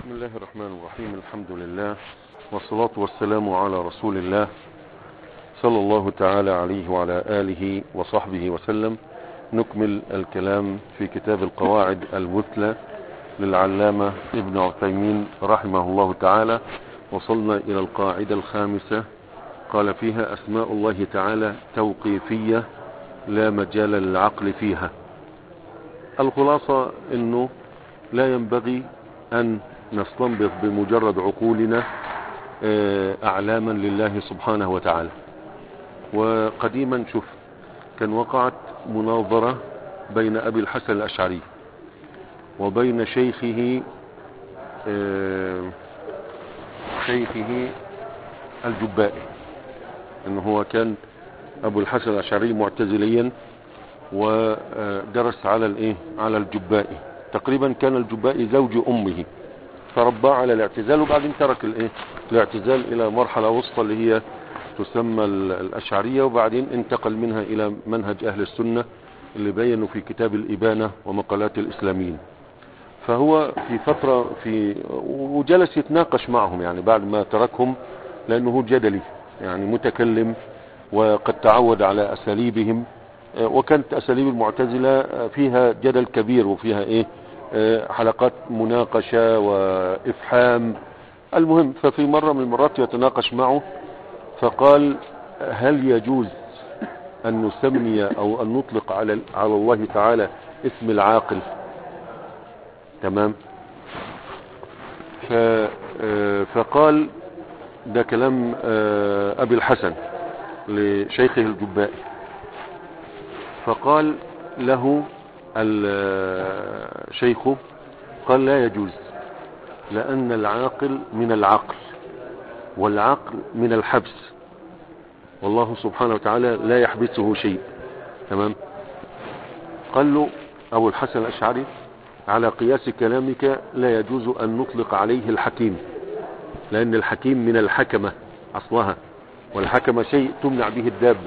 بسم الله الرحمن الرحيم. الحمد لله والصلاة والسلام على رسول الله صلى الله تعالى عليه وعلى آله وصحبه وسلم. نكمل الكلام في كتاب القواعد المثلى للعلامة ابن عثيمين رحمه الله تعالى. وصلنا إلى القاعدة الخامسة، قال فيها أسماء الله تعالى توقيفية لا مجال للعقل فيها. الخلاصة أنه لا ينبغي أن نستنبط بمجرد عقولنا أعلاما لله سبحانه وتعالى. وقديما شوف كان وقعت مناظرة بين أبي الحسن الأشعري وبين شيخه الجبائي، انه هو كان ابو الحسن الأشعري معتزليا ودرس على الجبائي. تقريبا كان الجبائي زوج امه، فربى على الاعتزال، وبعدين ترك الاعتزال الى مرحلة وسطى اللي هي تسمى الأشعرية، وبعدين انتقل منها الى منهج اهل السنة اللي بينوا في كتاب الإبانة ومقالات الإسلاميين. فهو في فترة وجلس يتناقش معهم يعني بعد ما تركهم، لأنه جدلي يعني متكلم وقد تعود على أساليبهم، وكانت أساليب المعتزلة فيها جدل كبير وفيها حلقات مناقشة وإفحام. المهم، ففي مرة من المرات يتناقش معه فقال: هل يجوز أن نسمي أو أن نطلق على الله تعالى اسم العاقل؟ تمام. فقال، ده كلام أبي الحسن لشيخه الجبائي، فقال له الشيخ، قال: لا يجوز، لأن العاقل من العقل، والعقل من الحبس، والله سبحانه وتعالى لا يحبسه شيء. تمام. قال له أبو الحسن الأشعري: على قياس كلامك لا يجوز أن نطلق عليه الحكيم، لأن الحكيم من الحكمة أصلها، والحكمة شيء تمنع به الدابة.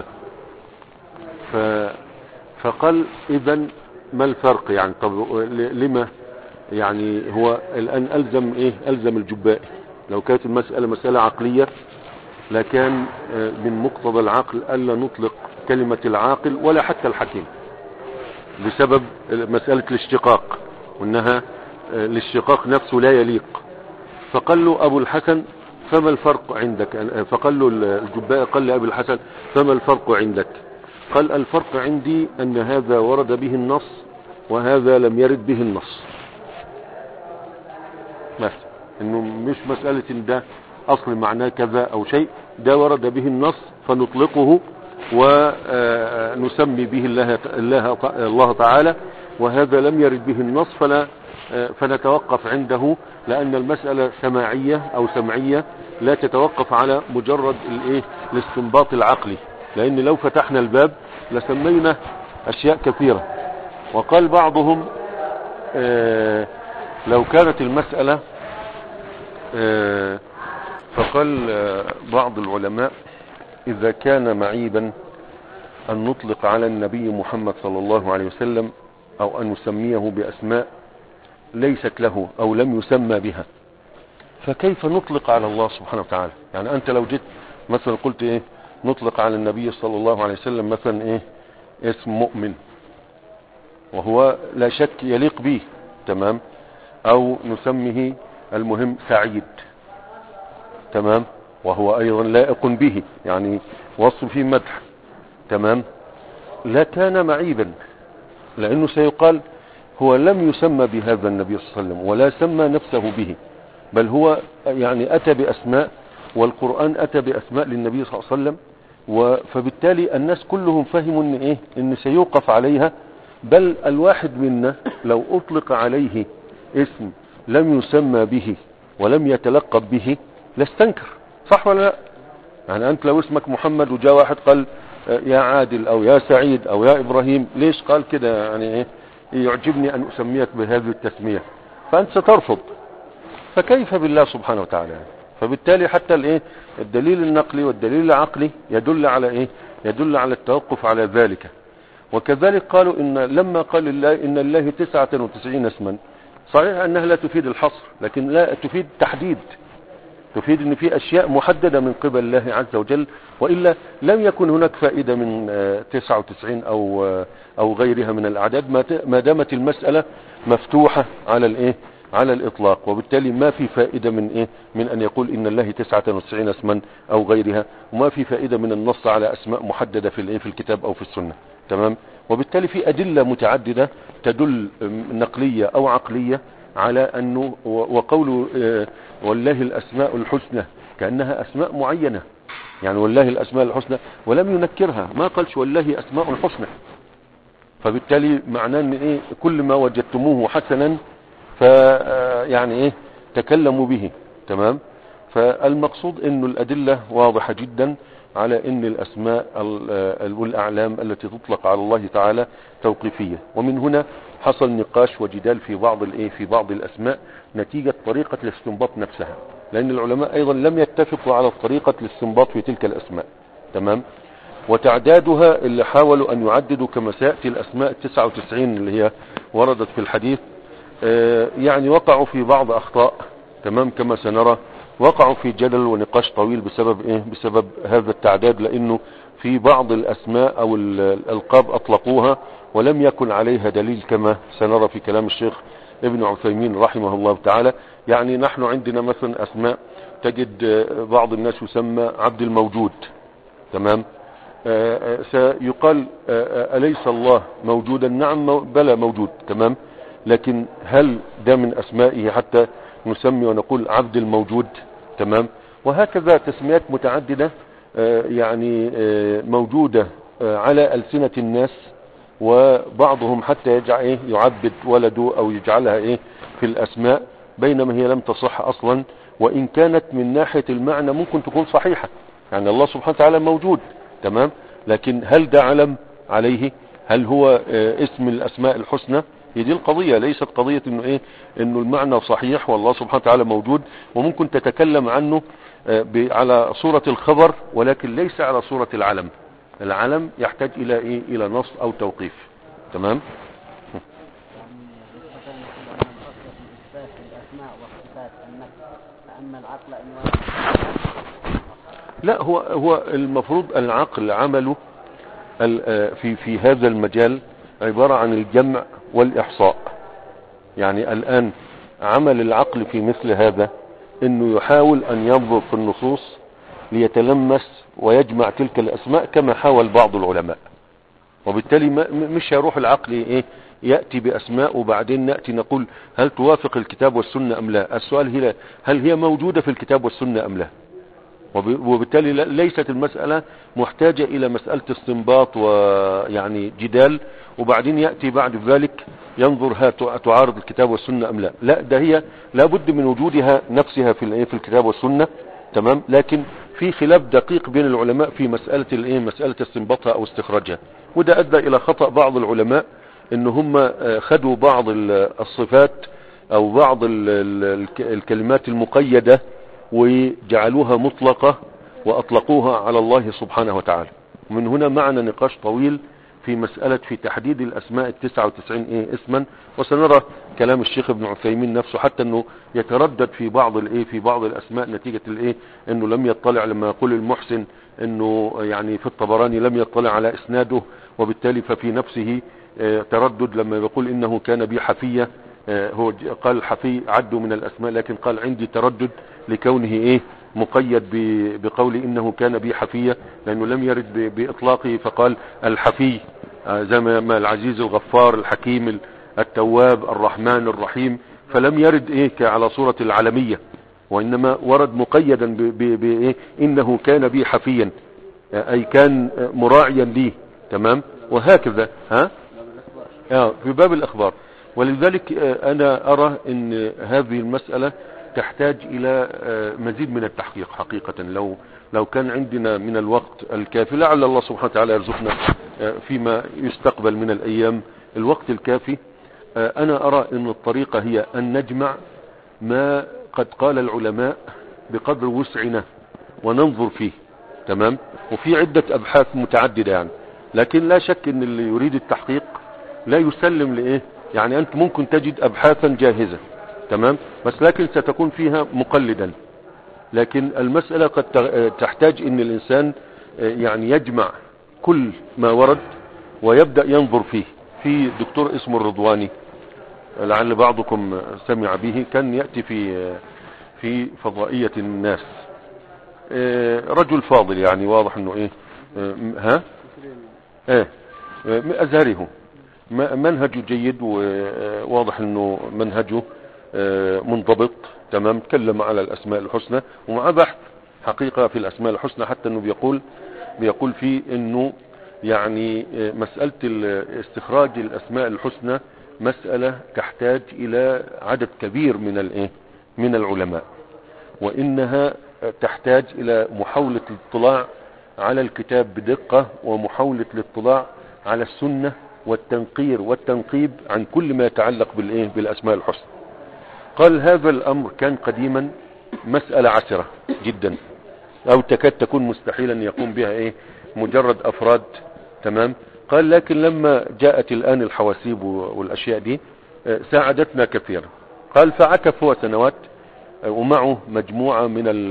فقال: إذن ما الفرق يعني؟ طب لما يعني هو الآن ألزم الجبائي؟ لو كانت المسألة مسألة عقلية لكان من مقتضى العقل ألا نطلق كلمة العاقل ولا حتى الحكيم، بسبب مسألة الاشتقاق، وانها الاشتقاق نفسه لا يليق. فقال له ابو الحسن: فما الفرق عندك؟ فقال له الجبائي، قال لأبي الحسن: فما الفرق عندك؟ قال: الفرق عندي ان هذا ورد به النص وهذا لم يرد به النص. بس انه مش مسألة ان ده اصل معناه كذا او شيء، ده ورد به النص فنطلقه ونسمي به الله تعالى، وهذا لم يرد به النص فنتوقف عنده، لأن المسألة سماعية أو سمعية لا تتوقف على مجرد الاستنباط العقلي، لأن لو فتحنا الباب لسمينا أشياء كثيرة. وقال بعضهم: لو كانت المسألة، فقال بعض العلماء: إذا كان معيبا أن نطلق على النبي محمد صلى الله عليه وسلم أو أن نسميه بأسماء ليست له أو لم يسمى بها، فكيف نطلق على الله سبحانه وتعالى؟ يعني أنت لو جيت مثلا قلت نطلق على النبي صلى الله عليه وسلم مثلا اسم مؤمن، وهو لا شك يليق به، تمام، أو نسميه المهم سعيد، تمام، وهو أيضا لائق به، يعني وصف فيه مدح، تمام، لا كان معيبا، لأنه سيقال هو لم يسمى بهذا النبي صلى الله عليه وسلم ولا سمى نفسه به، بل هو يعني أتى بأسماء، والقرآن أتى بأسماء للنبي صلى الله عليه وسلم، فبالتالي الناس كلهم فهموا إن سيوقف عليها. بل الواحد منا لو أطلق عليه اسم لم يسمى به ولم يتلقب به لاستنكر، صح ولا لا؟ يعني أنت لو اسمك محمد وجاء واحد قال يا عادل أو يا سعيد أو يا إبراهيم، ليش قال كده؟ يعني يعجبني أن أسميك بهذه التسمية، فأنت سترفض. فكيف بالله سبحانه وتعالى؟ فبالتالي حتى الدليل النقلي والدليل العقلي يدل على يدل على التوقف على ذلك. وكذلك قالوا إن لما قال الله إن الله 99 اسما، صحيح انها لا تفيد الحصر، لكن لا تفيد تحديد، تفيد ان في اشياء محددة من قبل الله عز وجل، وإلا لم يكن هناك فائدة من 99 او غيرها من الاعداد، ما دامت المسألة مفتوحة على الايه، على الاطلاق. وبالتالي ما في فائدة من ان يقول ان الله 99 اسما او غيرها، وما في فائدة من النص على اسماء محددة في الكتاب او في السنة. تمام. وبالتالي في ادلة متعددة تدل نقلية او عقلية على انه وقوله والله الاسماء الحسنى كأنها اسماء معينة، يعني والله الاسماء الحسنى ولم ينكرها، ما قالش والله اسماء الحسنى. فبالتالي معناه ان كل ما وجدتموه حسنا يعني تكلموا به. تمام. فالمقصود انه الادلة واضحة جدا على ان الاسماء والاعلام التي تطلق على الله تعالى توقيفية. ومن هنا حصل نقاش وجدال في بعض الاسماء نتيجة طريقة الاستنباط نفسها، لان العلماء ايضا لم يتفقوا على طريقة الاستنباط في تلك الاسماء. تمام. وتعدادها اللي حاولوا ان يعددوا كما سيأتي الاسماء 99 اللي هي وردت في الحديث، يعني وقعوا في بعض اخطاء. تمام. كما سنرى وقعوا في جدل ونقاش طويل بسبب هذا التعداد، لانه في بعض الاسماء او الالقاب اطلقوها ولم يكن عليها دليل، كما سنرى في كلام الشيخ ابن عثيمين رحمه الله تعالى. يعني نحن عندنا مثلا اسماء تجد بعض الناس يسمى عبد الموجود. تمام. سيقال أليس الله موجودا؟ نعم بلى موجود. تمام. لكن هل ده من أسمائه حتى نسمي ونقول عبد الموجود؟ تمام. وهكذا تسميات متعددة يعني موجودة على ألسنة الناس، وبعضهم حتى يعبد ولده أو يجعلها في الأسماء، بينما هي لم تصح أصلا، وإن كانت من ناحية المعنى ممكن تكون صحيحة. يعني الله سبحانه وتعالى موجود. تمام. لكن هل ده علم عليه؟ هل هو اسم الأسماء الحسنى؟ هي دي القضية، ليست قضية انه المعنى صحيح والله سبحانه وتعالى موجود، وممكن تتكلم عنه على صورة الخبر، ولكن ليس على صورة العلم. العلم يحتاج الى نص او توقيف. تمام. لا، هو المفروض العقل عمله في هذا المجال عبارة عن الجمع والإحصاء. يعني الآن عمل العقل في مثل هذا انه يحاول ان ينظر في النصوص ليتلمس ويجمع تلك الاسماء كما حاول بعض العلماء. وبالتالي مش هيروح العقل يأتي باسماء وبعدين نأتي نقول هل توافق الكتاب والسنة ام لا. السؤال هل هي موجودة في الكتاب والسنة ام لا. وبالتالي ليست المسألة محتاجة الى مسألة استنباط ويعني جدال، وبعدين يأتي بعد ذلك ينظر تعارض الكتاب والسنة ام لا. لا، ده هي لابد من وجودها نفسها في الكتاب والسنة. تمام. لكن في خلاف دقيق بين العلماء في مسألة استنباطها او استخراجها، وده ادى الى خطأ بعض العلماء ان هم خدوا بعض الصفات او بعض الكلمات المقيدة وجعلوها مطلقة واطلقوها على الله سبحانه وتعالى. ومن هنا معنا نقاش طويل في تحديد الاسماء 99 اسما، وسنرى كلام الشيخ ابن عثيمين نفسه حتى انه يتردد في بعض الاسماء نتيجة انه لم يطلع، لما يقول المحسن انه يعني في الطبراني لم يطلع على اسناده، وبالتالي ففي نفسه تردد لما يقول انه كان بي حفية. هو قال حفي عدوا من الاسماء، لكن قال عندي تردد لكونه مقيد بقول انه كان بي حفية، لانه لم يرد باطلاقه، فقال الحفي زي ما العزيز الغفار الحكيم التواب الرحمن الرحيم، فلم يرد على صورة العالمية، وانما ورد مقيدا انه كان بي حفيا، اي كان مراعيا لي. تمام. وهكذا في باب الاخبار. ولذلك انا ارى ان هذه المسألة تحتاج الى مزيد من التحقيق حقيقة. لو كان عندنا من الوقت الكافي، لعل الله سبحانه وتعالى يرزقنا فيما يستقبل من الايام الوقت الكافي، انا ارى ان الطريقة هي ان نجمع ما قد قال العلماء بقدر وسعنا وننظر فيه. تمام. وفي عدة ابحاث متعددة يعني، لكن لا شك ان اللي يريد التحقيق لا يسلم يعني انت ممكن تجد ابحاثا جاهزة تمام، بس لكن ستكون فيها مقلدا. لكن المسألة قد تحتاج ان الانسان يعني يجمع كل ما ورد ويبدأ ينظر فيه. في دكتور اسمه الرضواني، لعل بعضكم سمع به، كان يأتي في فضائية الناس، رجل فاضل يعني، واضح انه ايه ها ايه ازهره، منهجه جيد، وواضح انه منهجه منضبط تمام. تكلم على الاسماء الحسنى ومع بحث حقيقة في الاسماء الحسنى، حتى انه بيقول فيه انه يعني مسألة استخراج الاسماء الحسنى مسألة تحتاج الى عدد كبير من العلماء، وانها تحتاج الى محاولة الاطلاع على الكتاب بدقة، ومحاولة الاطلاع على السنة والتنقير والتنقيب عن كل ما يتعلق بالاسماء الحسنى. قال هذا الامر كان قديما مسألة عسرة جدا، او تكاد تكون مستحيلا ان يقوم بها مجرد افراد تمام. قال لكن لما جاءت الان الحواسيب والاشياء دي ساعدتنا كثيرا. قال فعكف هو سنوات ومعه مجموعة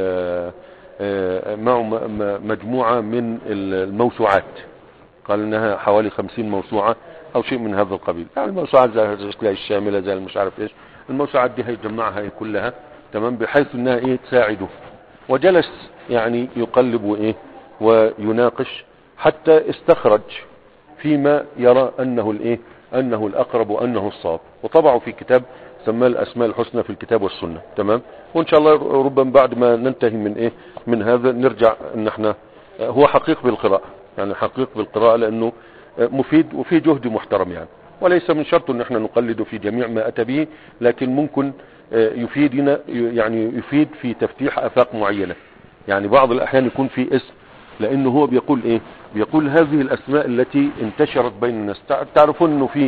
من الموسوعات. قال انها حوالي 50 موسوعة او شيء من هذا القبيل، يعني الموسوعات زي الشاملة زي مش عارف ايش، الموسوعات دي هيجمعها كلها تمام، بحيث انها تساعده. وجلس يعني يقلب ويناقش حتى استخرج فيما يرى انه الاقرب وانه الصواب، وطبعه في كتاب سماه الاسماء الحسنى في الكتاب والسنة تمام. وان شاء الله ربما بعد ما ننتهي من هذا نرجع ان احنا هو حقيق بالقراءة، يعني حقيق بالقراءة، لانه مفيد وفي جهد محترم يعني، وليس من شرط ان احنا نقلد في جميع ما اتى به، لكن ممكن يفيدنا، يعني يفيد في تفتيح افاق معينة. يعني بعض الاحيان يكون في اسم، لانه هو بيقول بيقول هذه الاسماء التي انتشرت بين الناس. تعرفون انه في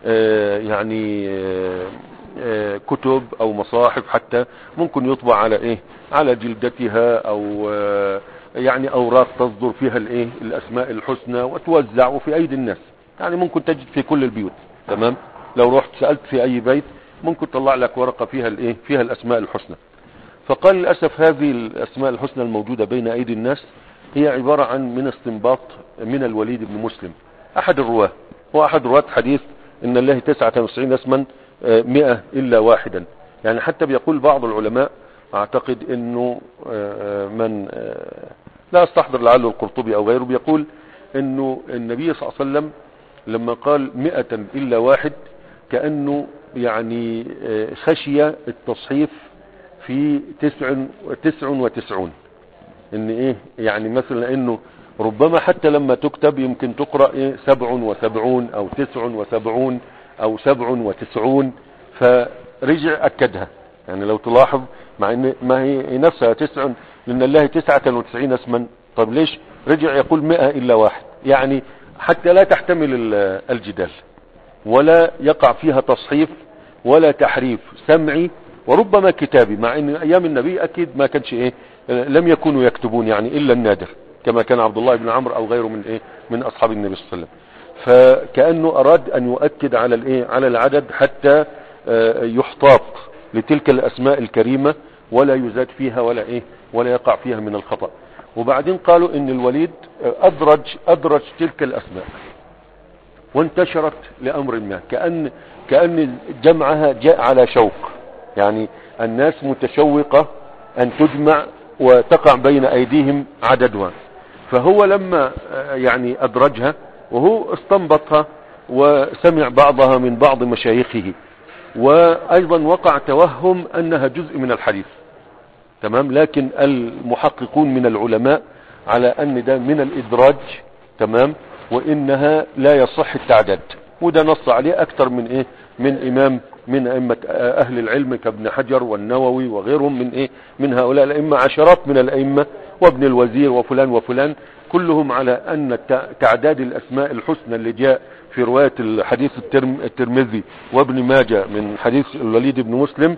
يعني كتب او مصاحف حتى ممكن يطبع على على جلدتها، او يعني اوراق تصدر فيها الاسماء الحسنى وتوزع وفي ايدي الناس، يعني ممكن تجد في كل البيوت تمام. لو رحت سألت في اي بيت ممكن تطلع لك ورقة فيها الاسماء الحسنى. فقال للأسف هذه الاسماء الحسنى الموجودة بين ايدي الناس هي عبارة عن من استنباط من الوليد بن مسلم، احد الرواه، هو احد رواة حديث ان الله 99 اسما 100 الا واحدا. يعني حتى بيقول بعض العلماء، اعتقد انه من لا استحضر لعله القرطبي او غيره، بيقول انه النبي صلى الله عليه وسلم لما قال 100 الا واحد كأنه يعني خشي التصحيف في 99، ان يعني مثلا انه ربما حتى لما تكتب يمكن تقرأ 77 او 79 او 97، فرجع اكدها. يعني لو تلاحظ مع ان ما هي نفسها لان الله 99 اسما، طب ليش رجع يقول 100 الا واحد؟ يعني حتى لا تحتمل الجدال، ولا يقع فيها تصحيف ولا تحريف سمعي وربما كتابي، مع ان ايام النبي اكيد ما كانش لم يكونوا يكتبون يعني الا النادر، كما كان عبد الله بن عمرو او غيره من اصحاب النبي صلى الله عليه وسلم. فكأنه اراد ان يؤكد على العدد حتى يحتاط لتلك الاسماء الكريمة ولا يزاد فيها ولا يقع فيها من الخطأ. وبعدين قالوا ان الوليد ادرج تلك الاسماء وانتشرت لامر ما، كأن جمعها جاء على شوق، يعني الناس متشوقة ان تجمع وتقع بين ايديهم عددها. فهو لما يعني ادرجها وهو استنبطها وسمع بعضها من بعض مشايخه، وايضا وقع توهم انها جزء من الحديث تمام. لكن المحققون من العلماء على ان ده من الادراج تمام، وانها لا يصح التعداد، وده نص عليه اكثر من امام من ائمة اهل العلم كابن حجر والنووي وغيرهم من هؤلاء الائمة، عشرات من الائمة وابن الوزير وفلان وفلان، كلهم على ان تعداد الاسماء الحسنى اللي جاء في رواية الحديث الترمذي وابن ماجه من حديث الوليد بن مسلم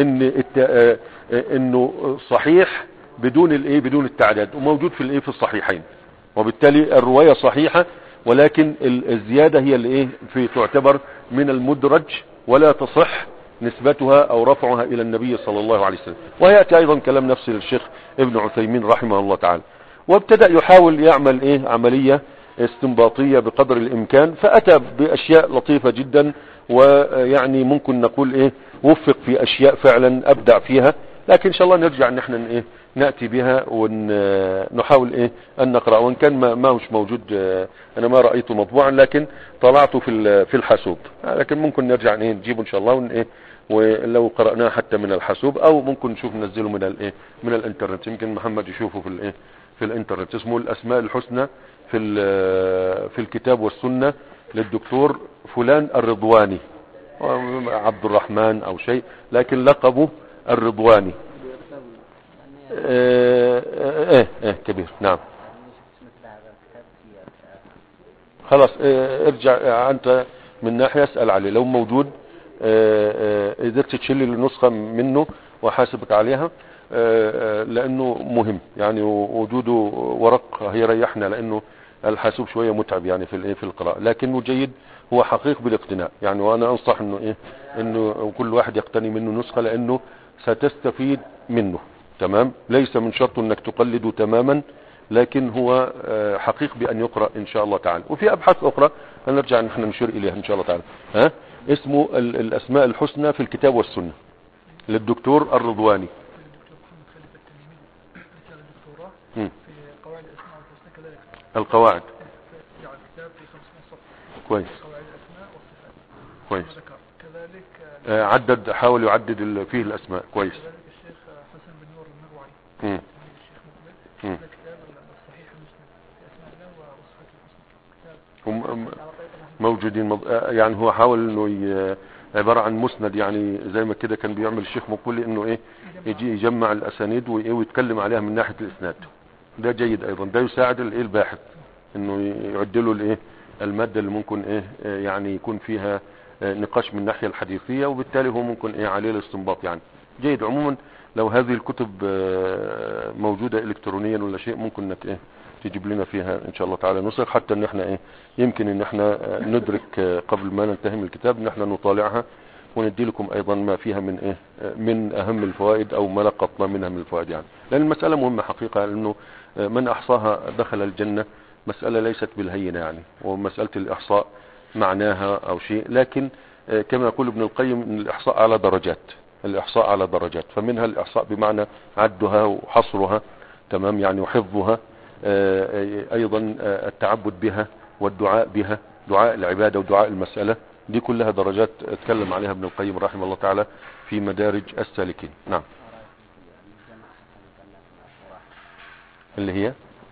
انه صحيح بدون التعداد، وموجود في الصحيحين، وبالتالي الرواية صحيحة ولكن الزيادة هي اللي ايه في تعتبر من المدرج ولا تصح نسبتها او رفعها الى النبي صلى الله عليه وسلم. ويأتي ايضا كلام نفس الشيخ ابن عثيمين رحمه الله تعالى. وابتدأ يحاول يعمل ايه عملية استنباطية بقدر الامكان، فاتى باشياء لطيفة جدا، ويعني ممكن نقول ايه وفق في اشياء فعلا ابدع فيها. لكن ان شاء الله نرجع ان احنا ايه نأتي بها ونحاول ايه ان نقرأ، وان كان ما مش موجود، انا ما رأيته مطبوعا لكن طلعته في الحاسوب، لكن ممكن نرجع ايه نجيبه ان شاء الله ايه، ولو قرأناه حتى من الحاسوب او ممكن نشوف ننزله من الايه من الانترنت. يمكن محمد يشوفه في الايه في الانترنت. اسمه الاسماء الحسنى في الكتاب والسنة للدكتور فلان الرضواني، عبد الرحمن او شيء، لكن لقبه الرضواني. كبير. نعم. خلاص ارجع انت من ناحية اسأل عليه لو موجود، قدرت تشيل النسخة منه وحاسبك عليها، لانه مهم يعني وجوده ورق هيريحنا، لانه الحاسوب شوية متعب يعني في القراءة، لكنه جيد، هو حقيق بالاقتناء يعني. وانا انصح انه كل واحد يقتني منه نسخة، لانه ستستفيد منه. تمام. ليس من شرط انك تقلده تماما، لكن هو حقيق بان يقرأ ان شاء الله تعالى. وفي ابحاث اخرى هنرجع نحن نشير اليها ان شاء الله تعالى. اسمه الاسماء الحسنى في الكتاب والسنة للدكتور الرضواني. القواعد كويس. كويس. عدد، حاول يعدد فيه الاسماء كويس. الشيخ حسن بن نور المروعي، الشيخ مقبل، كتاب الصحيح المسلم في اسماء الله وصفات الحسنى، كتاب موجودين يعني هو حاول انه عبارة عن مسند، يعني زي ما كده كان بيعمل الشيخ مقبل، انه ايه يجي يجمع الاسانيد ويتكلم عليها من ناحية الاسناد. ده جيد ايضا، ده يساعد الباحث انه يعدله الايه المادة اللي ممكن ايه يعني يكون فيها نقاش من الناحية الحديثية، وبالتالي هو ممكن ايه عليه الاستنباط يعني. جيد. عموما لو هذه الكتب موجودة الكترونيا ولا شيء، ممكن انك ايه تجيب لنا فيها ان شاء الله تعالى نسخ، حتى ان احنا ايه يمكن ان احنا ندرك قبل ما ننتهي من الكتاب ان احنا نطالعها، وندي لكم ايضا ما فيها من ايه من اهم الفوائد او ما لقطنا منها من الفوائد يعني. لان المسألة مهمة حقيقة، لانه من احصاها دخل الجنة. مسألة ليست بالهينة يعني، ومسألة الاحصاء معناها او شيء، لكن كما يقول ابن القيم ان الاحصاء على درجات، الاحصاء على درجات، فمنها الاحصاء بمعنى عدها وحصرها، تمام يعني، وحفظها، ايضا التعبد بها والدعاء بها، دعاء العبادة ودعاء المسألة، دي كلها درجات اتكلم عليها ابن القيم رحمه الله تعالى في مدارج السالكين. نعم. اللي هي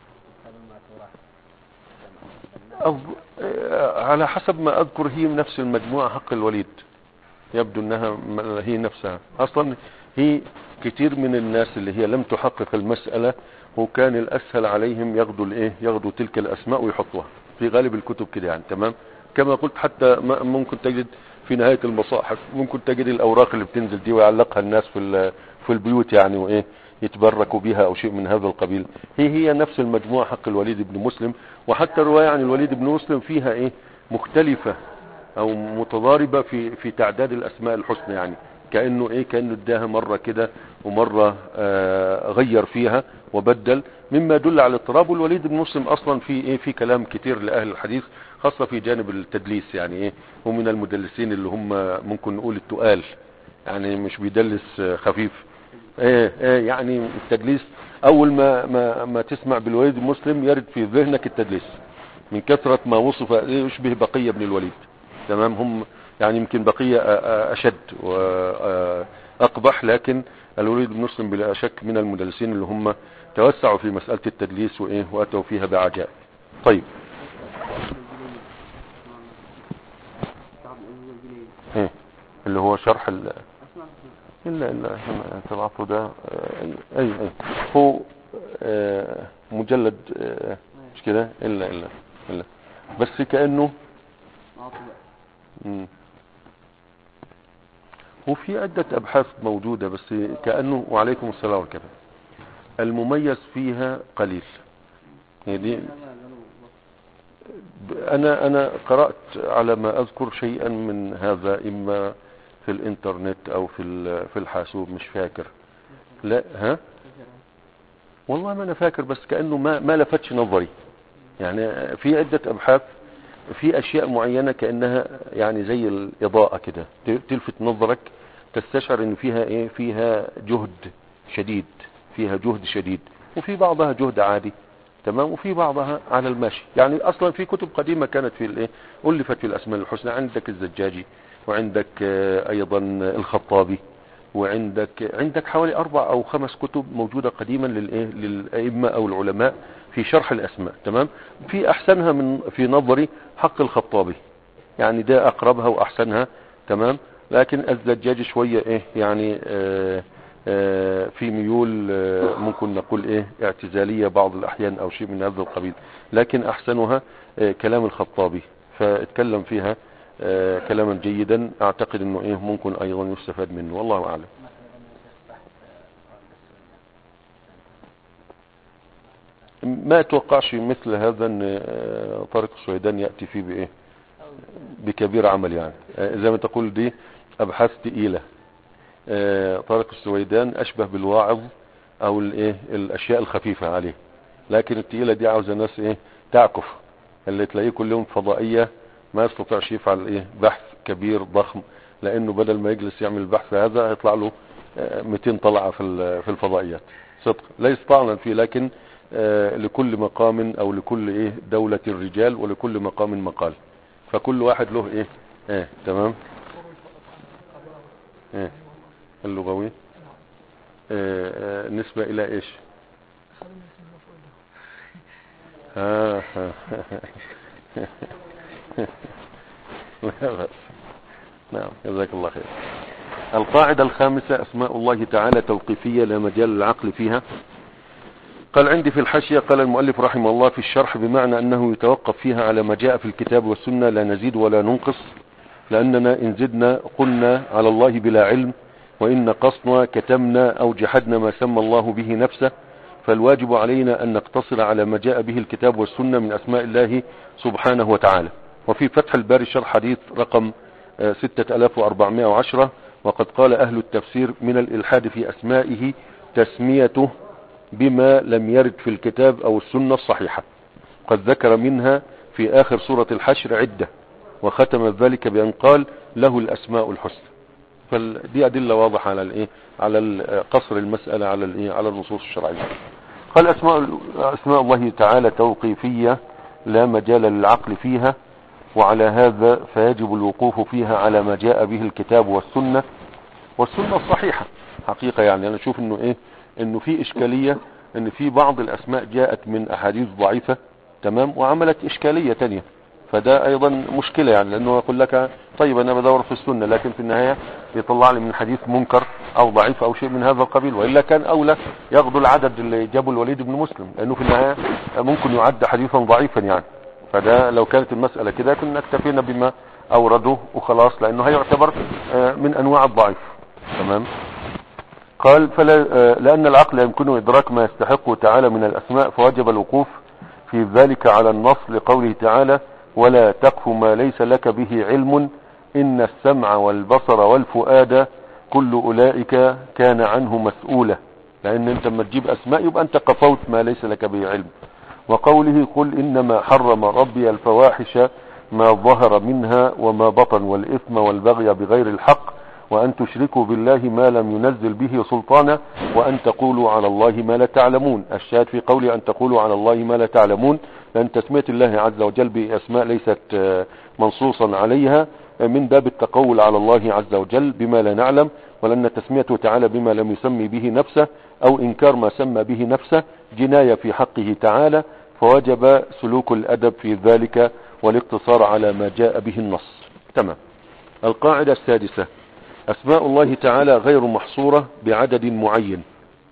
على حسب ما اذكر هي نفس المجموعة حق الوليد، يبدو انها هي نفسها اصلا. هي كتير من الناس اللي هي لم تحقق المسألة، وكان الاسهل عليهم ياخدوا تلك الاسماء ويحطوها في غالب الكتب كده يعني. تمام. كما قلت حتى ممكن تجد في نهاية المصاحف، ممكن تجد الاوراق اللي بتنزل دي ويعلقها الناس في البيوت يعني، وايه يتبركوا بها او شيء من هذا القبيل. هي نفس المجموعة حق الوليد بن مسلم. وحتى الرواية عن الوليد بن مسلم فيها مختلفة او متضاربة في تعداد الاسماء الحسنى يعني، كأنه اداها مرة كده ومرة غير فيها وبدل، مما يدل على اضطراب. والوليد بن مسلم اصلا في كلام كتير لأهل الحديث، خاصة في جانب التدليس يعني. هو من المدلسين اللي هم ممكن نقول التقال يعني، مش بيدلس خفيف. يعني التدليس اول ما تسمع بالوليد بن مسلم يرد في ذهنك التدليس، من كثرة ما وصف يشبه بقية بن الوليد. تمام. هم يعني يمكن بقية اشد واقبح، لكن الوليد بن مسلم بلا شك من المدلسين اللي هم توسعوا في مسألة التدليس واتوا فيها بعجائب. طيب. اللي هو شرح الا تبعته ده. اي هو مجلد مش كده الا بس كأنه هو في عدة ابحاث موجودة، بس كأنه وعليكم السلام والكلام المميز فيها قليل. انا قرأت على ما اذكر شيئا من هذا، اما في الانترنت او في الحاسوب، مش فاكر. لا ها، والله ما انا فاكر، بس كأنه ما لفتش نظري. يعني في عدة ابحاث في اشياء معينة كأنها يعني زي الاضاءة كده تلفت نظرك، تستشعر ان فيها ايه، فيها جهد شديد، فيها جهد شديد، وفي بعضها جهد عادي تمام، وفي بعضها على المشي. يعني اصلا في كتب قديمة كانت في الايه، الفت في الاسماء الحسنى، عندك الزجاجي، وعندك ايضا الخطابي، عندك حوالي 4 أو 5 كتب موجودة قديما للأئمة أو العلماء في شرح الأسماء تمام. في أحسنها في نظري حق الخطابي، يعني ده أقربها وأحسنها تمام. لكن الزجاج شوية إيه يعني في ميول ممكن نقول إيه اعتزالية بعض الأحيان أو شيء من هذا القبيل، لكن أحسنها كلام الخطابي، فاتكلم فيها كلاما جيدا، اعتقد انه ايه ممكن ايضا يستفاد منه، والله اعلم. ما اتوقعش مثل هذا ان طارق السويدان يأتي فيه بايه، بكبير عمل يعني. زي ما تقول دي ابحاث تقيلة. طارق السويدان اشبه بالواعظ او الايه الاشياء الخفيفة عليه، لكن التقيلة دي عاوزة ناس ايه تعكف، اللي تلاقيه كل يوم فضائية ما يستطيعش يفعل ايه بحث كبير ضخم، لانه بدل ما يجلس يعمل البحث هذا يطلع له 200 طلعة في الفضائيات. صدق ليس طعنا فيه، لكن لكل مقام او لكل ايه دولة رجال، ولكل مقام مقال، فكل واحد له ايه تمام. ايه اللغوي نسبة الى ايش؟ لا بأس. نعم جزاك الله خير. القاعدة الخامسة: أسماء الله تعالى توقيفية لا مجال للعقل فيها. قال عندي في الحاشية، قال المؤلف رحمه الله في الشرح: بمعنى أنه يتوقف فيها على ما جاء في الكتاب والسنة، لا نزيد ولا ننقص، لأننا إن زدنا قلنا على الله بلا علم، وإن نقصنا كتمنا أو جحدنا ما سمى الله به نفسه، فالواجب علينا أن نقتصر على ما جاء به الكتاب والسنة من أسماء الله سبحانه وتعالى. وفي فتح الباري شرح حديث رقم 6410: وقد قال أهل التفسير: من الإلحاد في أسمائه تسميته بما لم يرد في الكتاب أو السنة الصحيحة. قد ذكر منها في آخر سورة الحشر عدة، وختم ذلك بأن قال: له الأسماء الحسنى. فدي أدلة واضحة على قصر المسألة على النصوص الشرعية. قال أسماء الله تعالى توقيفية لا مجال للعقل فيها، وعلى هذا فيجب الوقوف فيها على ما جاء به الكتاب والسنة الصحيحة. حقيقة يعني أنا أشوف إنه في إشكالية، إن في بعض الأسماء جاءت من أحاديث ضعيفة تمام، وعملت إشكالية تانية، فده أيضا مشكلة يعني، لأنه يقول لك طيب أنا بدور في السنة، لكن في النهاية يطلع لي من حديث منكر أو ضعيف أو شيء من هذا القبيل، وإلا كان أولى ياخذوا العدد اللي جابوا الوليد بن مسلم، لأنه في النهاية ممكن يعد حديثا ضعيفا يعني. فده لو كانت المسألة كده كنا اكتفينا بما أورده وخلاص، لأنه هيعتبر من أنواع الضعيف تمام. قال لأن العقل يمكنه إدراك ما يستحقه تعالى من الأسماء، فوجب الوقوف في ذلك على النص لقوله تعالى: ولا تقف ما ليس لك به علم إن السمع والبصر والفؤاد كل أولئك كان عنه مسؤولا. لأن أنت لما تجيب أسماء يبقى أنت قفوت ما ليس لك به علم. وقوله: قل إنما حرم ربي الفواحش ما ظهر منها وما بطن والإثم والبغي بغير الحق وأن تشركوا بالله ما لم ينزل به سلطانا وأن تقولوا على الله ما لا تعلمون. الشاهد في قوله أن تقولوا على الله ما لا تعلمون، لأن تسمية الله عز وجل بأسماء ليست منصوصا عليها من باب التقول على الله عز وجل بما لا نعلم، ولأن تسميته تعالى بما لم يسمي به نفسه أو إنكار ما سمى به نفسه جناية في حقه تعالى، فوجب سلوك الأدب في ذلك والاقتصار على ما جاء به النص. تمام. القاعدة السادسة: أسماء الله تعالى غير محصورة بعدد معين،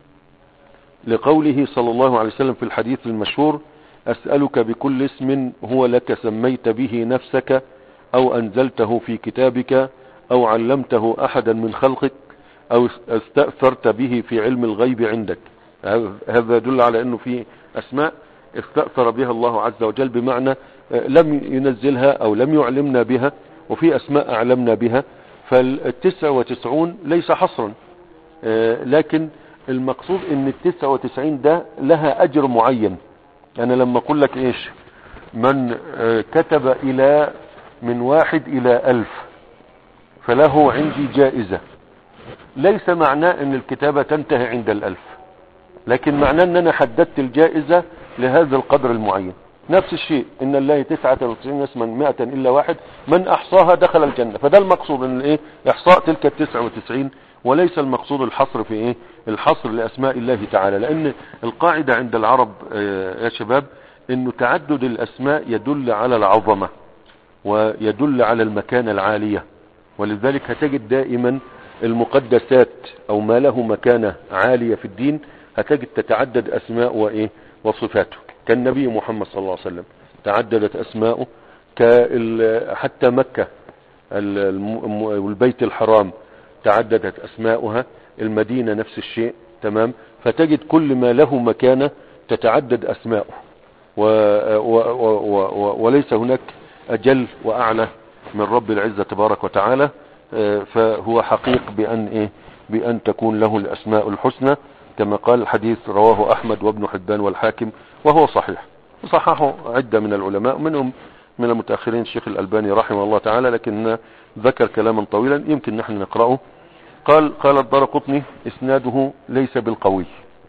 لقوله صلى الله عليه وسلم في الحديث المشهور: أسألك بكل اسم هو لك سميت به نفسك أو أنزلته في كتابك أو علمته أحدا من خلقك أو استأثرت به في علم الغيب عندك. هذا يدل على أنه في أسماء استأثر بها الله عز وجل، بمعنى لم ينزلها او لم يعلمنا بها، وفي اسماء اعلمنا بها. فال99 ليس حصرا، لكن المقصود ان ال99 ده لها اجر معين. انا لما اقول لك ايش، من كتب الى من 1 إلى 1000 فله عندي جائزة، ليس معناه ان الكتابة تنتهي عند 1000، لكن معناه ان انا حددت الجائزة لهذا القدر المعين. نفس الشيء ان الله 99 اسما 100 الا واحد من احصاها دخل الجنة. فده المقصود ان ايه، احصاء تلك ال99، وليس المقصود الحصر في ايه، الحصر لاسماء الله تعالى. لان القاعدة عند العرب يا شباب انه تعدد الاسماء يدل على العظمة ويدل على المكانة العالية، ولذلك هتجد دائما المقدسات او ما له مكانة عالية في الدين هتجد تتعدد اسماء وايه وصفاته. كالنبي محمد صلى الله عليه وسلم تعددت اسماؤه، حتى مكة والبيت الحرام تعددت اسماؤها، المدينة نفس الشيء. تمام. فتجد كل ما له مكانة تتعدد اسماؤه، وليس هناك اجل واعلى من رب العزة تبارك وتعالى. فهو حقيق بأن تكون له الأسماء الحسنى، كما قال الحديث رواه أحمد وابن حبان والحاكم وهو صحيح. صححه عدة من العلماء، منهم من المتأخرين الشيخ الألباني رحمه الله تعالى، لكن ذكر كلاما طويلا يمكن نحن نقرأه. قال الدارقطني إسناده ليس بالقوي.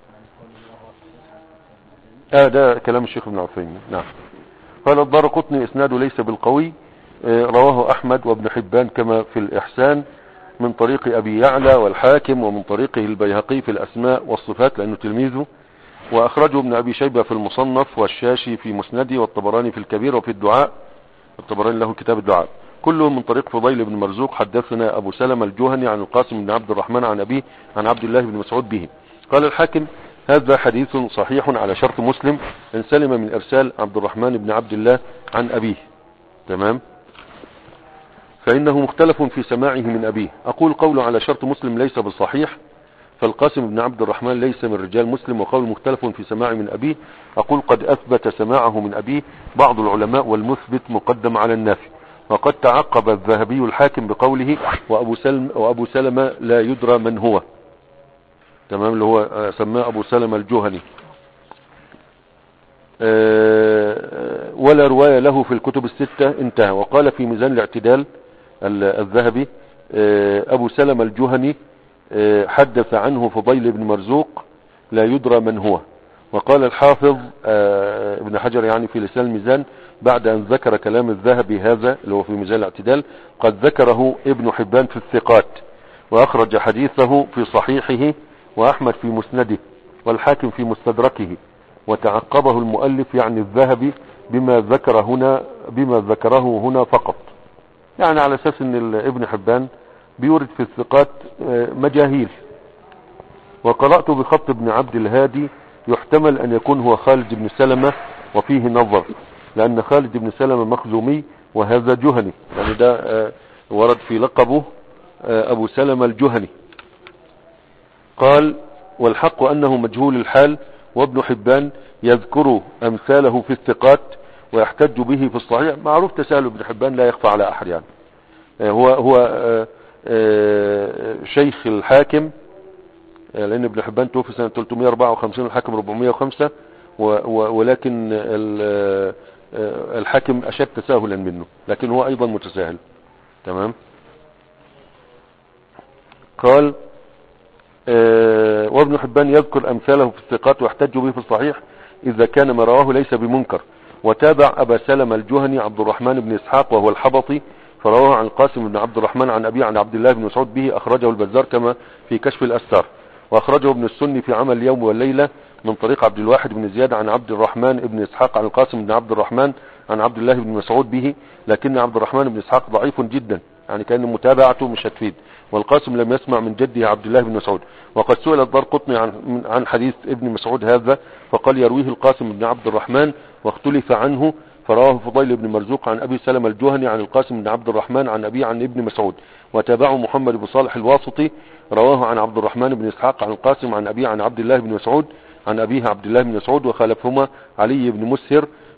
ده كلام الشيخ ابن عثيمين. نعم. قال الدارقطني إسناده ليس بالقوي، رواه أحمد وابن حبان كما في الإحسان من طريق أبي يعلى والحاكم، ومن طريقه البيهقي في الأسماء والصفات لأنه تلميذه، وأخرجه ابن أبي شيبة في المصنف، والشاشي في مسنده، والطبراني في الكبير، وفي الدعاء الطبراني له كتاب الدعاء، كلهم من طريق فضيل بن مرزوق. حدثنا أبو سلمة الجهني عن القاسم بن عبد الرحمن عن أبيه عن عبد الله بن مسعود به. قال الحاكم هذا حديث صحيح على شرط مسلم إن سلم من إرسال عبد الرحمن بن عبد الله عن أبيه. تمام. فإنه مختلف في سماعه من أبيه. أقول قوله على شرط مسلم ليس بالصحيح، فالقاسم بن عبد الرحمن ليس من رجال مسلم، وقول مختلف في سماعه من أبيه أقول قد أثبت سماعه من أبيه بعض العلماء، والمثبت مقدم على النافي. وقد تعقب الذهبي الحاكم بقوله وأبو سلمة لا يدرى من هو. تمام. اللي هو سماه أبو سلمة الجهني. ولا رواية له في الكتب الستة. انتهى. وقال في ميزان الاعتدال الذهبي أبو سلمة الجهني حدث عنه فضيل بن مرزوق لا يدرى من هو. وقال الحافظ ابن حجر يعني في لسان الميزان بعد أن ذكر كلام الذهبي هذا اللي هو في ميزان الاعتدال قد ذكره ابن حبان في الثقات، وأخرج حديثه في صحيحه، وأحمد في مسنده، والحاكم في مستدركه، وتعقبه المؤلف يعني الذهبي بما ذكره هنا فقط، يعني على أساس أن ابن حبان بيورد في الثقات مجاهيل. وقرأت بخط ابن عبد الهادي يحتمل أن يكون هو خالد بن سلمة، وفيه نظر لأن خالد بن سلمة مخزومي وهذا جهني، يعني ده ورد في لقبه أبو سلمة الجهني. قال والحق أنه مجهول الحال، وابن حبان يذكر أمثاله في الثقات ويحتج به في الصحيح. معروف تساهل ابن حبان لا يخفى على أحد، يعني هو شيخ الحاكم، لأن ابن حبان توفي سنة 354 والحاكم 405، ولكن الحاكم أشد تساهلا منه، لكن هو أيضا متساهل. تمام. قال وابن حبان يذكر أمثاله في الثقات ويحتج به في الصحيح إذا كان ما رواه ليس بمنكر. وتابع أبا سلمة الجهني عبد الرحمن بن إسحاق وهو الحبطي، فرواه عن القاسم بن عبد الرحمن عن أبي عن عبد الله بن مسعود به، أخرجه البزار كما في كشف الأستار. وأخرجه ابن السني في عمل اليوم والليلة من طريق عبد الواحد بن زياد عن عبد الرحمن بن إسحاق عن القاسم بن عبد الرحمن عن عبد الله بن مسعود به، لكن عبد الرحمن بن إسحاق ضعيف جدا، يعني كان متابعته مش هتفيد، والقاسم لم يسمع من جده عبد الله بن مسعود. وقد سئل الدارقطني عن حديث ابن مسعود هذا فقال يرويه القاسم بن عبد الرحمن واختلف عنه، فرواه فضيل بن مرزوق عن أبي سلمة الجهني عن القاسم بن عبد الرحمن عن أبي عن ابن مسعود. وتابعه محمد بن صالح الواسطي رواه عن عبد الرحمن بن إسحاق عن القاسم عن أبي عن عبد الله بن مسعود عن أبيه عبد الله بن مسعود، وخالفهما علي بن مسهر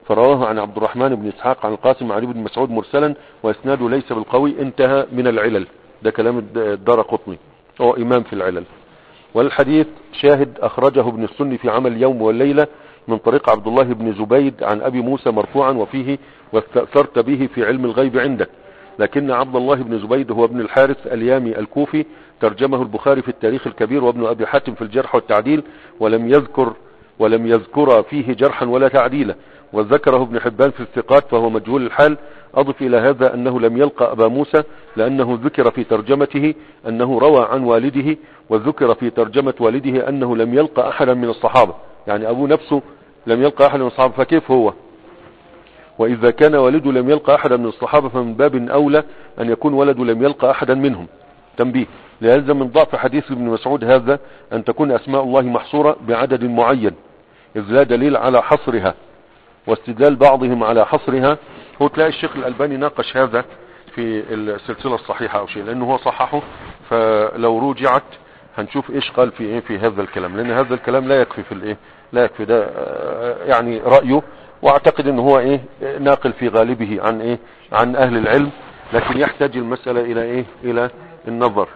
فرواه عن عبد الرحمن بن إسحاق عن القاسم عن ابن مسعود مرسلا وإسناده ليس بالقوي، انتهى من العلل. ده كلام الدارقطني، هو إمام في العلل. والحديث شاهد أخرجه ابن السني في عمل اليوم والليلة من طريق عبد الله بن زبيد عن أبي موسى مرفوعا وفيه واستأثرت به في علم الغيب عندك، لكن عبد الله بن زبيد هو ابن الحارث اليامي الكوفي، ترجمه البخاري في التاريخ الكبير وابن أبي حاتم في الجرح والتعديل، ولم يذكر فيه جرحا ولا تعديلا، وذكره ابن حبان في الثقات فهو مجهول الحال. أضف إلى هذا أنه لم يلقى أبا موسى، لأنه ذكر في ترجمته أنه روى عن والده، وذكر في ترجمة والده أنه لم يلقى أحدا من الصحابة، يعني أبو نفسه لم يلقى أحدا من الصحابة، فكيف هو؟ وإذا كان والده لم يلقى أحدا من الصحابة فمن باب أولى أن يكون ولده لم يلقى أحدا منهم. تنبيه: ليلزم من ضعف حديث ابن مسعود هذا أن تكون أسماء الله محصورة بعدد معين، إذ لا دليل على حصرها، واستدلال بعضهم على حصرها. هو تلاقي الشيخ الألباني ناقش هذا في السلسلة الصحيحة أو شيء، لأنه هو صححه، فلو رجعت هنشوف إيش قال في هذا الكلام، لأن هذا الكلام لا يكفي لا يكفي. ده يعني رأيه، واعتقد انه هو ناقل في غالبه عن اهل العلم، لكن يحتاج المسألة الى الى النظر.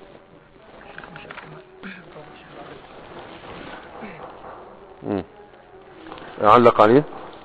اعلق عليه.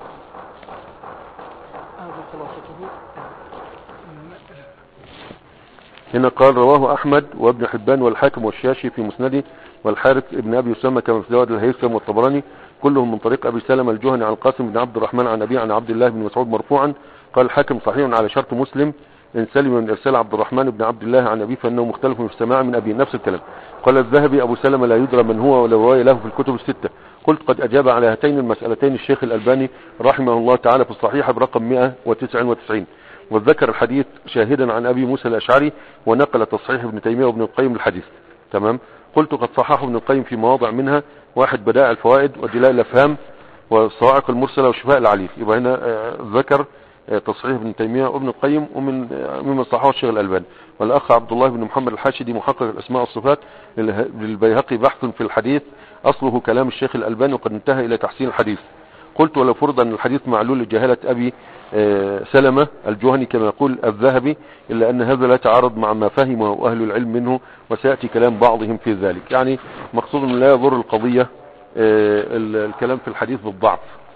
هنا قال رواه احمد وابن حبان والحاكم والشاشي في مسنده، والحارث ابن ابي اسامه كما في زواد الهيثم والطبراني، كلهم من طريق ابي سلمة الجهني عن القاسم بن عبد الرحمن عن ابي عن عبد الله بن مسعود مرفوعا. قال الحاكم صحيح على شرط مسلم، ان سلم من ارسال عبد الرحمن بن عبد الله عن ابي فانه مختلف في السماع من ابي، نفس الكلام. قال الذهبي ابو سلمة لا يدرى من هو ولا روايه له في الكتب الستة. قلت قد اجاب على هاتين المسألتين الشيخ الالباني رحمه الله تعالى في الصحيحة برقم 199، وذكر الحديث شاهدا عن ابي موسى الاشعري، ونقل تصحيح ابن تيمية وابن القيم الحديث. تمام. قلت قد صححه ابن القيم في مواضع، منها 1 بدائع الفوائد ودلائل الافهام والصواعق المرسلة وشفاء العليل. يبقى هنا ذكر تصحيح ابن تيمية وابن القيم ممن صححه الشيخ الألباني. والأخ عبد الله بن محمد الحاشدي محقق الأسماء والصفات للبيهقي بحث في الحديث أصله كلام الشيخ الألباني وقد انتهى إلى تحسين الحديث. قلت ولو فرض أن الحديث معلول لجهالة أبي سلمة الجهني كما يقول الذهبي، إلا أن هذا لا يتعارض مع ما فهمه أهل العلم منه، وسيأتي كلام بعضهم في ذلك. يعني مقصود لا يضر القضية الكلام في الحديث بالضعف،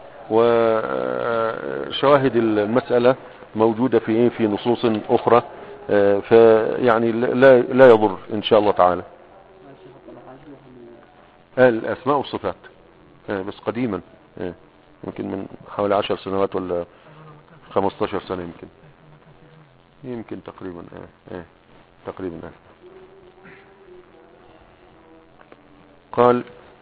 وشواهد المسألة موجودة في نصوص أخرى، فيعني لا يضر إن شاء الله تعالى. الأسماء والصفات بس قديما، يمكن من حوالي 10 سنوات ولا 15 سنة يمكن تقريبا تقريبا. قال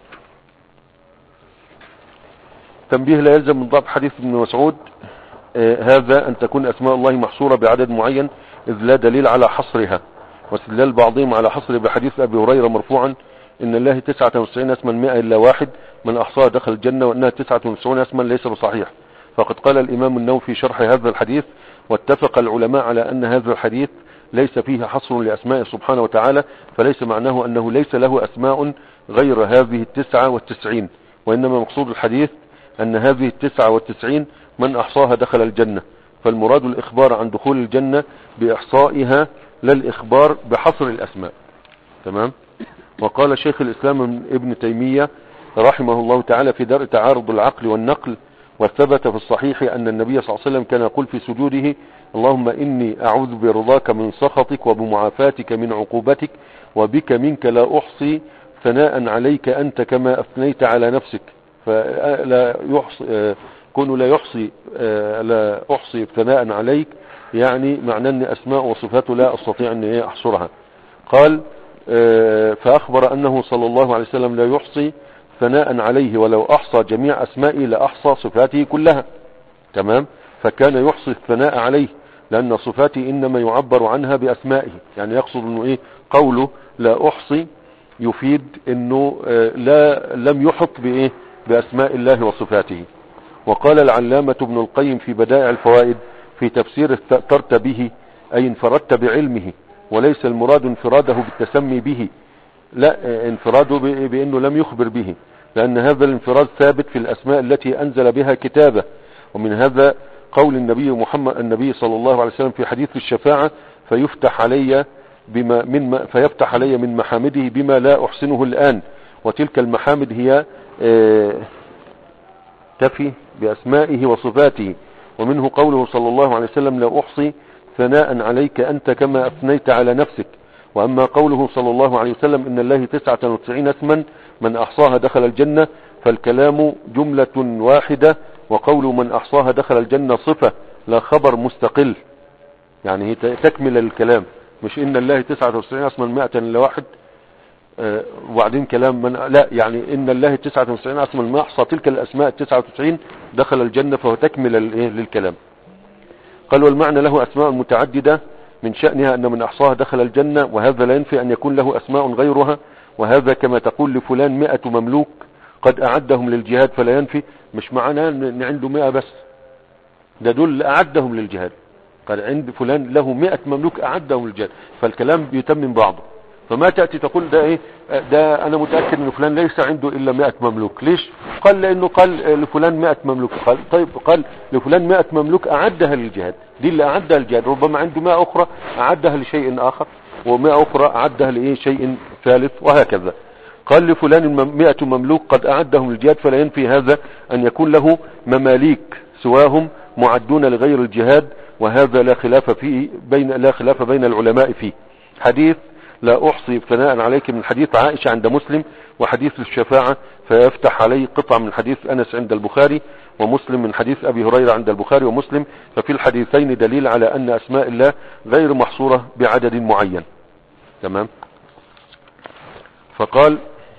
تنبيه: لا يلزم من ضبط حديث ابن مسعود هذا أن تكون أسماء الله محصورة بعدد معين، إذ لا دليل على حصرها، واستدلال بعضهم على حصر بحديث أبي هريرة مرفوعا: إن الله 99 اسما 100 إلا واحد من أحصاها دخل الجنة، وأنها 99 اسما ليس بصحيح. فقد قال الإمام النووي في شرح هذا الحديث: واتفق العلماء على أن هذا الحديث ليس فيه حصر لأسماء سبحانه وتعالى، فليس معناه أنه ليس له أسماء غير هذه 99، وإنما مقصود الحديث أن هذه 99 من أحصاها دخل الجنة، فالمراد الإخبار عن دخول الجنة بإحصائها، لا الإخبار بحصر الأسماء. تمام. وقال شيخ الإسلام ابن تيمية رحمه الله تعالى في درء تعارض العقل والنقل: وثبت في الصحيح أن النبي صلى الله عليه وسلم كان يقول في سجوده: اللهم إني أعوذ برضاك من سخطك وبمعافاتك من عقوبتك، وبك منك لا أحصي ثناء عليك أنت كما أثنيت على نفسك. فلا يحصي كون لا أحصي ثناء عليك، يعني معنى أن أسماء وصفاته لا أستطيع أن أحصرها. قال فأخبر أنه صلى الله عليه وسلم لا يحصي ثناء عليه، ولو أحصى جميع أسمائه لأحصى صفاته كلها. تمام. فكان يحصي الثناء عليه، لأن صفاته إنما يعبر عنها بأسمائه، يعني يقصد أنه قوله لا أحصي يفيد أنه لم يحط بأسماء الله وصفاته. وقال العلامة ابن القيم في بدائع الفوائد في تفسير: استأثرت به أي انفردت بعلمه، وليس المراد انفراده بالتسمي به، لا، انفراده بأنه لم يخبر به، لأن هذا الانفراد ثابت في الأسماء التي أنزل بها كتابه، ومن هذا قول النبي صلى الله عليه وسلم في حديث الشفاعة: فيفتح علي من محامده بما لا أحسنه الآن. وتلك المحامد هي تفي بأسمائه وصفاته. ومنه قوله صلى الله عليه وسلم: لا أحصي ثناء عليك أنت كما أثنيت على نفسك. وأما قوله صلى الله عليه وسلم: إن الله 99 اسما من أحصاها دخل الجنة، فالكلام جملة واحدة، وقول من أحصاها دخل الجنة صفة لا خبر مستقل، يعني هي تكمل الكلام، مش إن الله 99 اسما 100 إلا واحد وبعدين كلام من لا، يعني إن الله 99 اسما ما أحصى تلك الأسماء 99 دخل الجنة، فهو تكمل للكلام. قال: والمعنى له أسماء متعددة من شأنها أن من أحصاها دخل الجنة، وهذا لا ينفي أن يكون له أسماء غيرها، وهذا كما تقول لفلان 100 مملوك قد أعدهم للجهاد، فلا ينفي، مش معناه أن عنده 100 بس، ده دول أعدهم للجهاد، قال عند فلان له 100 مملوك أعدهم للجهاد، فالكلام بيتمم بعضه. فما تأتي تقول ده ايه، ده انا متأكد ان فلان ليس عنده الا 100 مملوك. ليش؟ قال لانه قال لفلان 100 مملوك. قال طيب، قال لفلان 100 مملوك اعدها للجهاد، دي اللي اعدها للجهاد، ربما عنده 100 اخرى اعدها لشيء اخر، و100 اخرى اعدها لايه شيء ثالث، وهكذا. قال لفلان 100 مملوك قد اعدهم للجهاد، فلا ينفي هذا ان يكون له مماليك سواهم معدون لغير الجهاد، وهذا لا خلاف بين العلماء فيه. حديث لا أحصي ثناء عليك من حديث عائشة عند مسلم، وحديث الشفاعة فيفتح علي قطع من حديث أنس عند البخاري ومسلم من حديث أبي هريرة عند البخاري ومسلم، ففي الحديثين دليل على أن أسماء الله غير محصورة بعدد معين. تمام. فقال،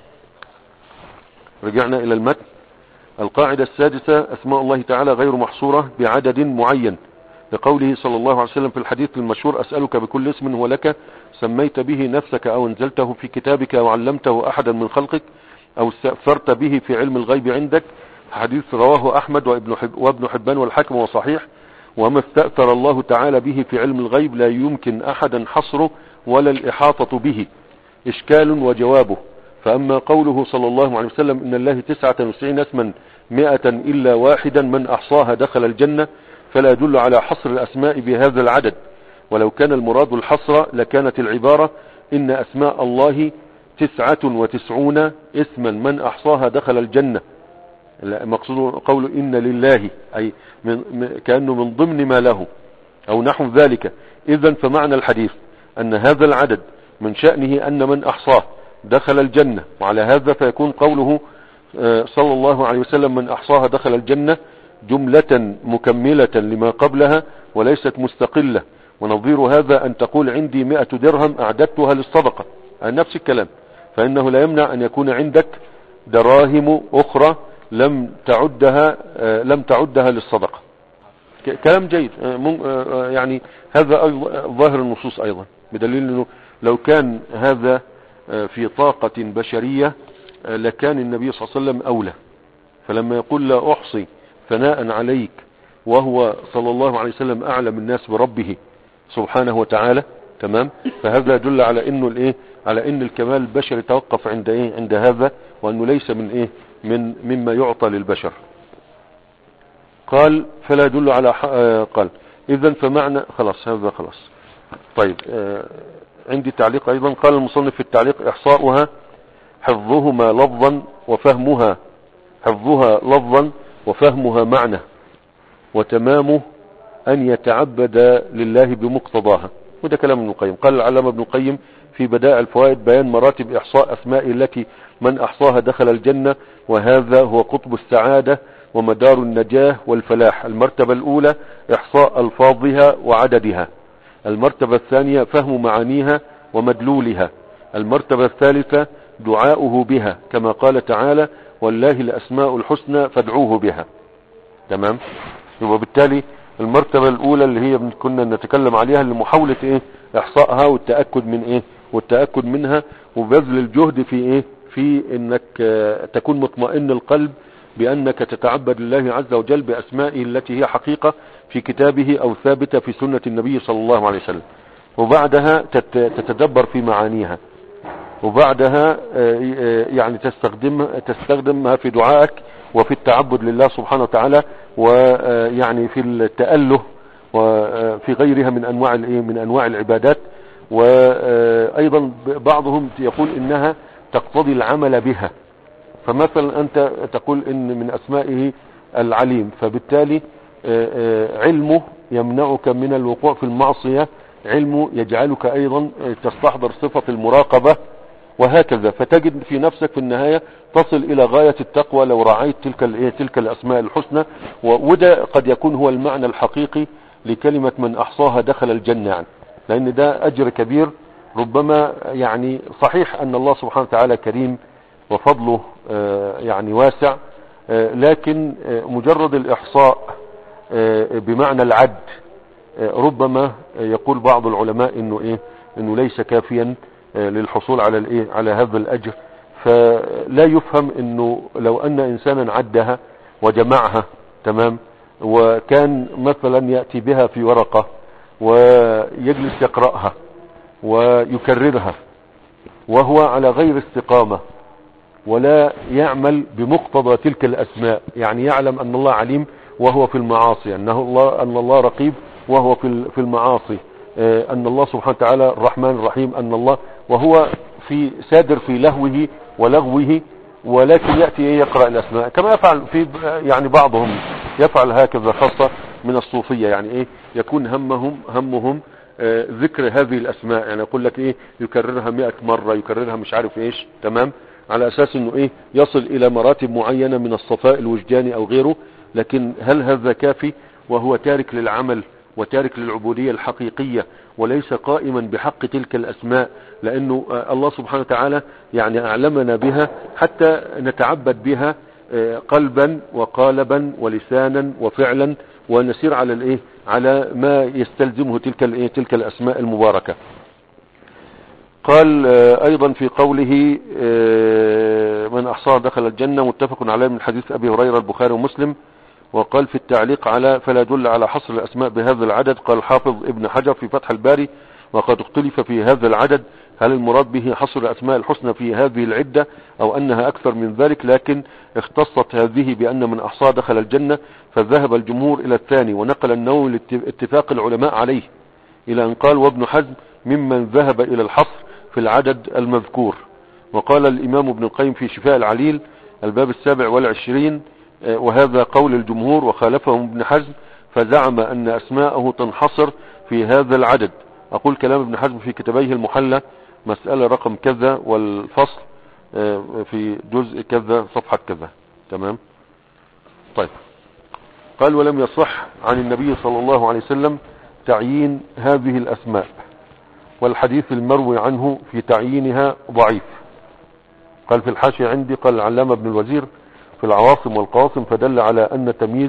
رجعنا إلى المتن. القاعدة السادسة: أسماء الله تعالى غير محصورة بعدد معين، لقوله صلى الله عليه وسلم في الحديث المشهور: أسألك بكل اسم هو لك سميت به نفسك أو انزلته في كتابك أو علمته أحدا من خلقك أو استأثرت به في علم الغيب عندك. حديث رواه أحمد وابن حبان والحاكم وصحيح. وما استأثر الله تعالى به في علم الغيب لا يمكن أحدا حصره ولا الإحاطة به. إشكال وجوابه: فأما قوله صلى الله عليه وسلم: إن الله 99 اسما 100 إلا واحدا من أحصاها دخل الجنة، فلا يدل على حصر الأسماء بهذا العدد، ولو كان المراد الحصر لكانت العبارة: إن أسماء الله 99 اسما من أحصاها دخل الجنة. مقصود قول إن لله، أي كأنه من ضمن ما له أو نحو ذلك. إذن فمعنى الحديث أن هذا العدد من شأنه أن من أحصاه دخل الجنة، وعلى هذا فيكون قوله صلى الله عليه وسلم: من أحصاها دخل الجنة جملة مكملة لما قبلها وليست مستقلة. ونظير هذا أن تقول: عندي 100 درهم أعددتها للصدقة، نفس الكلام، فإنه لا يمنع أن يكون عندك دراهم أخرى لم تعدها للصدقة. كلام جيد، يعني هذا ظاهر النصوص أيضا، بدليل أنه لو كان هذا في طاقة بشرية لكان النبي صلى الله عليه وسلم أولى. فلما يقول: لا أحصي ثناء عليك، وهو صلى الله عليه وسلم أعلم الناس بربه سبحانه وتعالى، تمام، فهذا يدل على انه على ان الكمال البشري توقف عند هذا، وانه ليس مما يعطى للبشر. قال: فلا يدل على قال اذا فمعنى خلاص، هذا خلاص. طيب، عندي تعليق ايضا. قال المصنف في التعليق: احصاؤها حفظها لفظا وفهمها معنى، وتمامه أن يتعبد لله بمقتضاها. وده كلام ابن القيم. قال العلامة ابن القيم في بدائع الفوائد: بيان مراتب إحصاء أسماء التي من أحصاها دخل الجنة، وهذا هو قطب السعادة ومدار النجاة والفلاح. المرتبة الأولى إحصاء ألفاظها وعددها. المرتبة الثانية فهم معانيها ومدلولها. المرتبة الثالثة دعاؤه بها، كما قال تعالى: والله الأسماء الحسنى فادعوه بها. تمام. وبالتالي المرتبة الأولى اللي هي كنا نتكلم عليها لمحاولة إحصائها والتأكد منها وبذل الجهد في إنك تكون مطمئن القلب بأنك تتعبد الله عز وجل بأسمائه التي هي حقيقة في كتابه أو ثابتة في سنة النبي صلى الله عليه وسلم. وبعدها تتدبر في معانيها، وبعدها يعني تستخدمها في دعائك وفي التعبد لله سبحانه وتعالى، ويعني في التأله وفي غيرها من انواع العبادات. وايضا بعضهم يقول انها تقتضي العمل بها، فمثلا انت تقول ان من اسمائه العليم، فبالتالي علمه يمنعك من الوقوع في المعصية، علمه يجعلك ايضا تستحضر صفة المراقبة، وهكذا. فتجد في نفسك في النهاية تصل الى غاية التقوى لو رعيت تلك الاسماء الحسنى. وده قد يكون هو المعنى الحقيقي لكلمة من احصاها دخل الجنة، يعني لان ده اجر كبير. ربما يعني صحيح ان الله سبحانه وتعالى كريم وفضله يعني واسع، لكن مجرد الاحصاء بمعنى العد ربما يقول بعض العلماء انه ليس كافيا للحصول على هذا الاجر. فلا يفهم انه لو ان انسانا عدها وجمعها تمام، وكان مثلا يأتي بها في ورقة ويجلس يقرأها ويكررها وهو على غير استقامة ولا يعمل بمقتضى تلك الاسماء، يعني يعلم ان الله عليم وهو في المعاصي، ان الله رقيب وهو في المعاصي، ان الله سبحانه وتعالى الرحمن الرحيم، ان الله وهو في سادر في لهوه ولغوه، ولكن يأتي يقرأ الاسماء كما يفعل في يعني بعضهم يفعل هكذا، خاصة من الصوفية، يعني يكون همهم ذكر هذه الاسماء، يعني يقول لك يكررها 100 مرة، يكررها مش عارف ايش، تمام، على اساس انه يصل الى مراتب معينة من الصفاء الوجداني او غيره. لكن هل هذا كافي وهو تارك للعمل وتارك للعبودية الحقيقية وليس قائما بحق تلك الاسماء؟ لانه الله سبحانه وتعالى يعني اعلمنا بها حتى نتعبد بها قلبا وقالبا ولسانا وفعلا، ونسير على ما يستلزمه تلك الاسماء المباركة. قال ايضا في قوله من احصاها دخل الجنة، متفق عليه من حديث ابي هريرة البخاري ومسلم. وقال في التعليق على فلا يدل على حصر الاسماء بهذا العدد، قال حافظ ابن حجر في فتح الباري وقد اختلف في هذا العدد، هل المراد به حصر الاسماء الحسنى في هذه العدة او انها اكثر من ذلك، لكن اختصت هذه بان من احصاها دخل الجنة، فذهب الجمهور الى الثاني، ونقل النووي لاتفاق العلماء عليه الى ان قال وابن حزم ممن ذهب الى الحصر في العدد المذكور. وقال الامام ابن القيم في شفاء العليل الباب 27 وهذا قول الجمهور وخالفهم ابن حزم، فزعم ان اسماءه تنحصر في هذا العدد. اقول كلام ابن حزم في كتابيه المحلى مسألة رقم كذا والفصل في جزء كذا صفحة كذا، تمام. طيب، قال ولم يصح عن النبي صلى الله عليه وسلم تعيين هذه الاسماء، والحديث المروي عنه في تعيينها ضعيف. قال في الحاشية عندي قال العلامة ابن الوزير في العواصم والقواصم، فدل على أن تمييز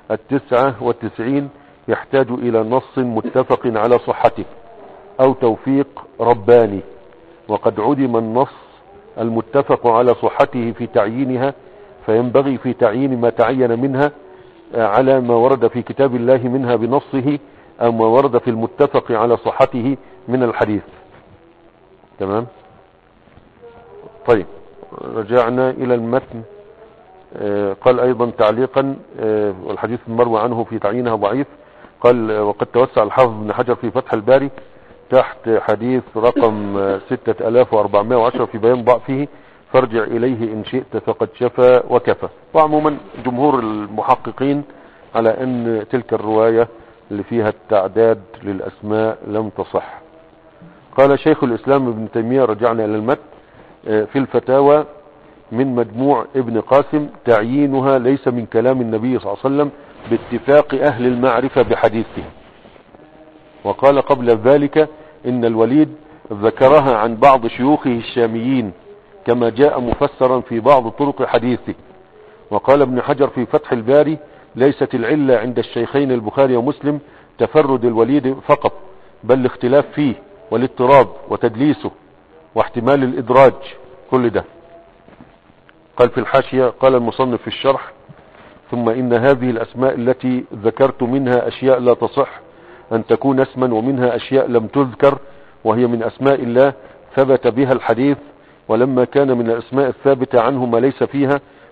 99 يحتاج إلى نص متفق على صحته أو توفيق رباني، وقد عدم النص المتفق على صحته في تعيينها، فينبغي في تعيين ما تعين منها على ما ورد في كتاب الله منها بنصه، أو ما ورد في المتفق على صحته من الحديث، تمام. طيب، رجعنا إلى المتن. قال أيضا تعليقا والحديث المروي عنه في تعيينها ضعيف. قال وقد توسع الحافظ ابن حجر في فتح الباري تحت حديث رقم 6410 في بيان ضعفه، فارجع إليه إن شئت فقد شفى وكفى. وعموما جمهور المحققين على أن تلك الرواية اللي فيها التعداد للأسماء لم تصح. قال شيخ الإسلام ابن تيمية، رجعنا إلى المتن، في الفتاوى من مجموع ابن قاسم، تعيينها ليس من كلام النبي صلى الله عليه وسلم باتفاق أهل المعرفة بحديثه. وقال قبل ذلك إن الوليد ذكرها عن بعض شيوخه الشاميين كما جاء مفسرا في بعض طرق حديثه. وقال ابن حجر في فتح الباري ليست العلة عند الشيخين البخاري ومسلم تفرد الوليد فقط، بل الاختلاف فيه والاضطراب وتدليسه واحتمال الإدراج، كل ده. قال في الحاشية قال المصنف في الشرح ثم إن هذه الأسماء التي ذكرت منها أشياء لا تصح أن تكون اسما، ومنها أشياء لم تذكر وهي من أسماء الله ثبت بها الحديث، ولما كان من الأسماء الثابتة عنه ما ليس فيها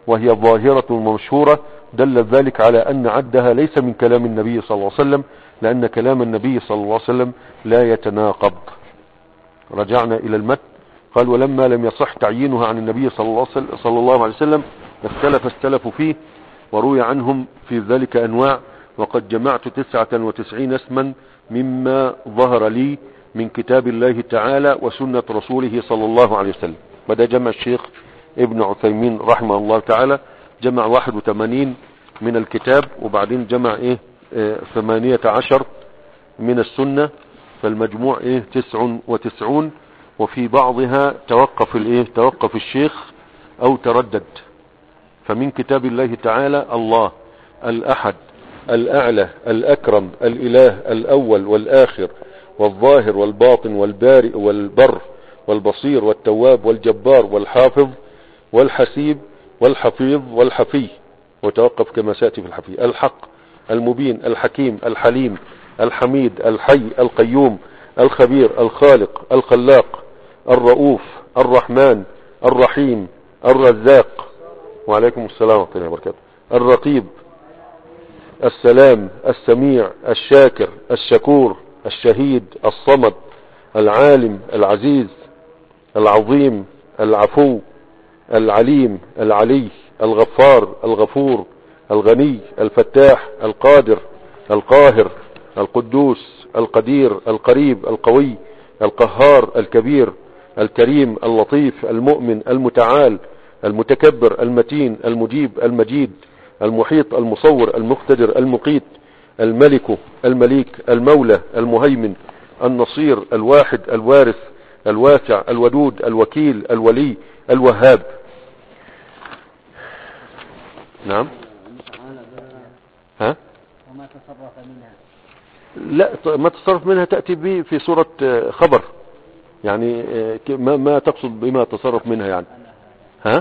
وهي ظاهرة ومشهورة، دل ذلك على أن عدها ليس من كلام النبي صلى الله عليه وسلم، لأن كلام النبي صلى الله عليه وسلم لا يتناقض. رجعنا إلى المتن، قال ولما لم يصح تعيينها عن النبي صلى الله عليه وسلم اختلفوا فيه، وروي عنهم في ذلك أنواع، وقد جمعت 99 اسما مما ظهر لي من كتاب الله تعالى وسنة رسوله صلى الله عليه وسلم. بدأ جمع الشيخ ابن عثيمين رحمه الله تعالى، جمع 81 من الكتاب، وبعدين جمع 18 من السنة، فالمجموع 99. وفي بعضها توقف الشيخ او تردد. فمن كتاب الله تعالى: الله الأحد الأعلى الأكرم الإله الأول والآخر والظاهر والباطن والبارئ والبر والبصير والتواب والجبار والحافظ والحسيب والحفيظ والحفي، وتوقف كما سأتي في الحفي. الحق المبين الحكيم الحليم الحميد الحي القيوم الخبير الخالق الخلاق الرؤوف الرحمن الرحيم الرزاق، وعليكم السلام ورحمة الله وبركاته، الرقيب السلام السميع الشاكر الشكور الشهيد الصمد العالم العزيز العظيم العفو العليم العلي الغفار الغفور الغني الفتاح القادر القاهر القدوس القدير القريب القوي القهار الكبير الكريم اللطيف المؤمن المتعال المتكبر المتين المجيب المجيد المحيط المصور المقتدر المقيت الملك المليك المولى المهيمن النصير الواحد الوارث الواسع الودود الوكيل الولي الوهاب. نعم. ها؟ وما تصرف منها. لا، ما تصرف منها تأتي به في سورة خبر، يعني ما تقصد بما تصرف منها يعني. ها؟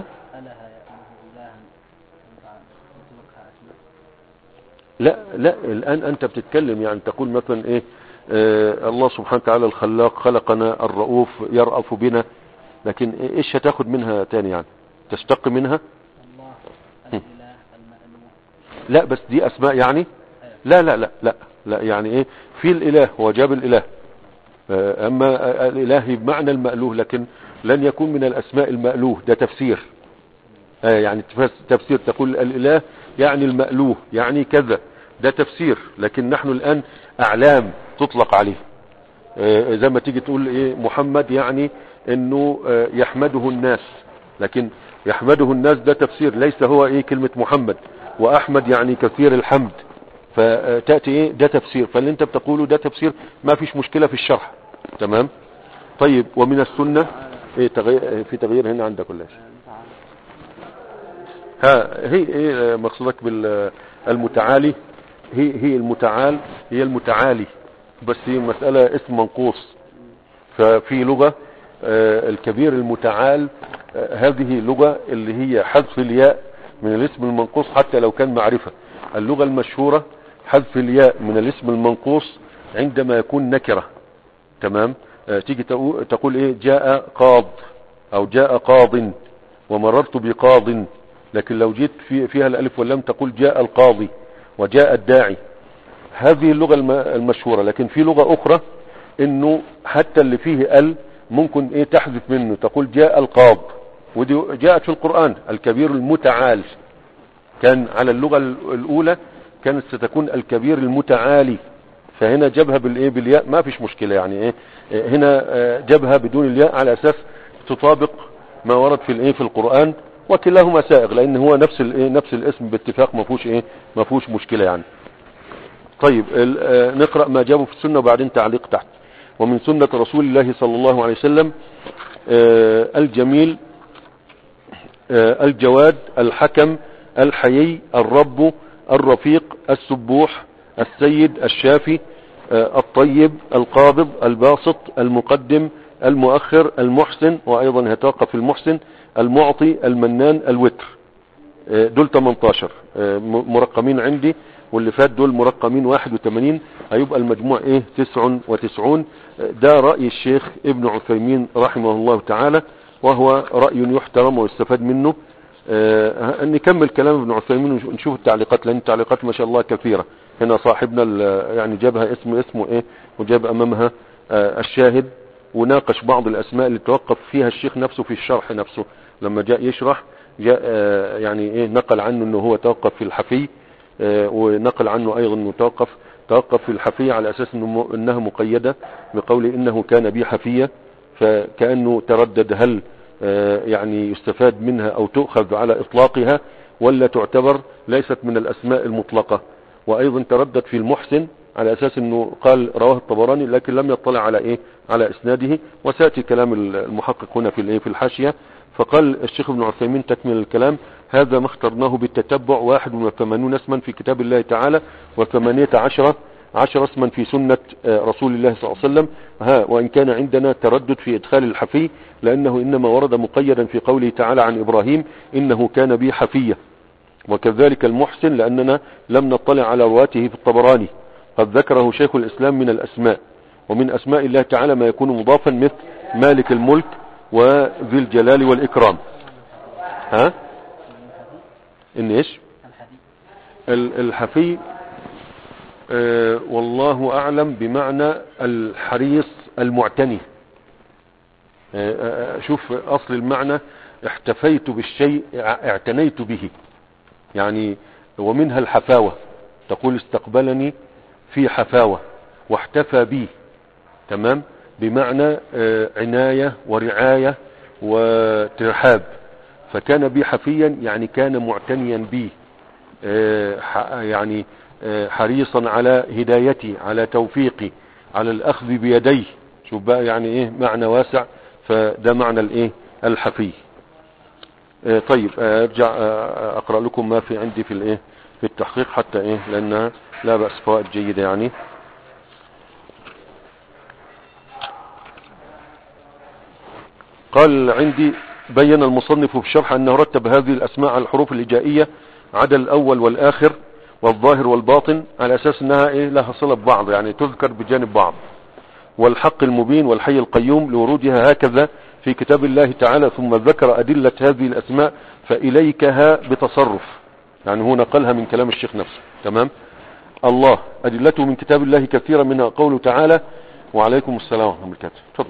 لا الآن أنت بتتكلم يعني تقول مثلا الله سبحانه وتعالى الخلاق خلقنا، الرؤوف يرأف بنا، لكن ايش هتاخد منها تاني يعني؟ تشتق منها؟ الله الإله المألوه. لا بس دي أسماء يعني. لا لا لا لا لا يعني في الإله، هو جاب الإله، أما الإله بمعنى المألوه، لكن لن يكون من الأسماء المألوه، ده تفسير. يعني تفسير تقول الإله يعني المألوه يعني كذا، ده تفسير، لكن نحن الآن أعلام تطلق عليه. زي ما تيجي تقول محمد يعني انه يحمده الناس، لكن يحمده الناس ده تفسير، ليس هو كلمة محمد. وأحمد يعني كثير الحمد، فتأتي ده تفسير، فاللي انت بتقوله ده تفسير، ما فيش مشكلة في الشرح. تمام. طيب ومن السنة في تغيير هنا عندك ولا ايش؟ هي مقصودك بالمتعالي؟ هي المتعال، هي المتعالي، بس هي مسألة اسم منقوص. ففي لغة الكبير المتعال، هذه لغة اللي هي حذف الياء من الاسم المنقوص حتى لو كان معرفة. اللغة المشهورة حذف الياء من الاسم المنقوص عندما يكون نكرة. تمام. تيجي تقول جاء قاض او جاء قاض ومررت بقاض، لكن لو جيت فيها الالف واللام تقول جاء القاضي وجاء الداعي. هذه اللغة المشهورة. لكن في لغة اخرى انه حتى اللي فيه ممكن تحذف منه، تقول جاء القاض، ودي جاءت في القرآن. الكبير المتعال كان على اللغة الاولى كانت ستكون الكبير المتعالي، فهنا جابها بالياء، ما فيش مشكلة يعني. هنا جابها بدون الياء على اساس تطابق ما ورد في القرآن، وكلاهما سائغ، لان هو نفس الاسم باتفاق، ما فيهوش مشكلة يعني. طيب نقرأ ما جابه في السنة وبعدين تعليق تحت. ومن سنة رسول الله صلى الله عليه وسلم الجميل الجواد الحكم الحيي الرب الرفيق السبوح السيد الشافي الطيب القابض الباسط المقدم المؤخر المحسن، وأيضا يتوقف المحسن، المعطي المنان الوتر. دول 18 مرقمين عندي، واللي فات دول مرقمين 81، هيبقى المجموع 99. ده رأي الشيخ ابن عثيمين رحمه الله تعالى، وهو رأي يحترم ويستفاد منه. نكمل كلام ابن عثيمين ونشوف التعليقات، لان التعليقات ما شاء الله كثيرة. هنا صاحبنا يعني جابها اسمه ايه، وجاب امامها الشاهد، وناقش بعض الاسماء اللي توقف فيها الشيخ نفسه في الشرح نفسه لما جاء يشرح. جاء يعني ايه، نقل عنه انه هو توقف في الحفي، ونقل عنه ايضا انه توقف في الحفية على اساس انها مقيدة بقول انه كان بي حفية، فكأنه تردد هل يعني يستفاد منها او تؤخذ على اطلاقها ولا تعتبر ليست من الاسماء المطلقة. وايضا تردد في المحسن على اساس انه قال رواه الطبراني لكن لم يطلع على ايه، على اسناده، وسيأتي كلام المحقق هنا في الايه، في الحاشية. فقال الشيخ ابن عثيمين تكمل الكلام: هذا ما اخترناه بالتتبع 81 اسما في كتاب الله تعالى، و18 اسما في سنة رسول الله صلى الله عليه وسلم. وإن كان عندنا تردد في إدخال الحفي، لأنه إنما ورد مقيدا في قوله تعالى عن إبراهيم إنه كان بي حفية، وكذلك المحسن لأننا لم نطلع على رواته في الطبراني. قد ذكره شيخ الإسلام من الأسماء، ومن أسماء الله تعالى ما يكون مضافا مثل مالك الملك وذي الجلال والإكرام. إن إيش الحفي؟ والله أعلم بمعنى الحريص المعتني. شوف أصل المعنى: احتفيت بالشيء، اعتنيت به، يعني ومنها الحفاوة، تقول استقبلني في حفاوة واحتفى بي، تمام، بمعنى عناية ورعاية وترحاب. فكان بي حفيا يعني كان معتنيا بي، يعني حريصا على هدايتي، على توفيقي، على الأخذ بيديه. شوف بقى يعني ايه، معنى واسع. فده معنى الايه، الحفي. طيب ارجع اقرأ لكم ما في عندي في الايه، في التحقيق، حتى ايه، لانها لا بأس، فوائد جيدة يعني. قال عندي: بين المصنف في الشرح انه رتب هذه الاسماء على الحروف الهجائية عدا الاول والاخر والظاهر والباطن، على اساس انها ايه، لها صلة ببعض، يعني تذكر بجانب بعض. والحق المبين والحي القيوم لورودها هكذا في كتاب الله تعالى، ثم ذكر أدلة هذه الأسماء فإليكها بتصرف، يعني هو نقلها من كلام الشيخ نفسه، تمام. الله أدلته من كتاب الله كثيرا، منها قوله تعالى: وعليكم السلام ورحمة الله وبركاته. تفضل.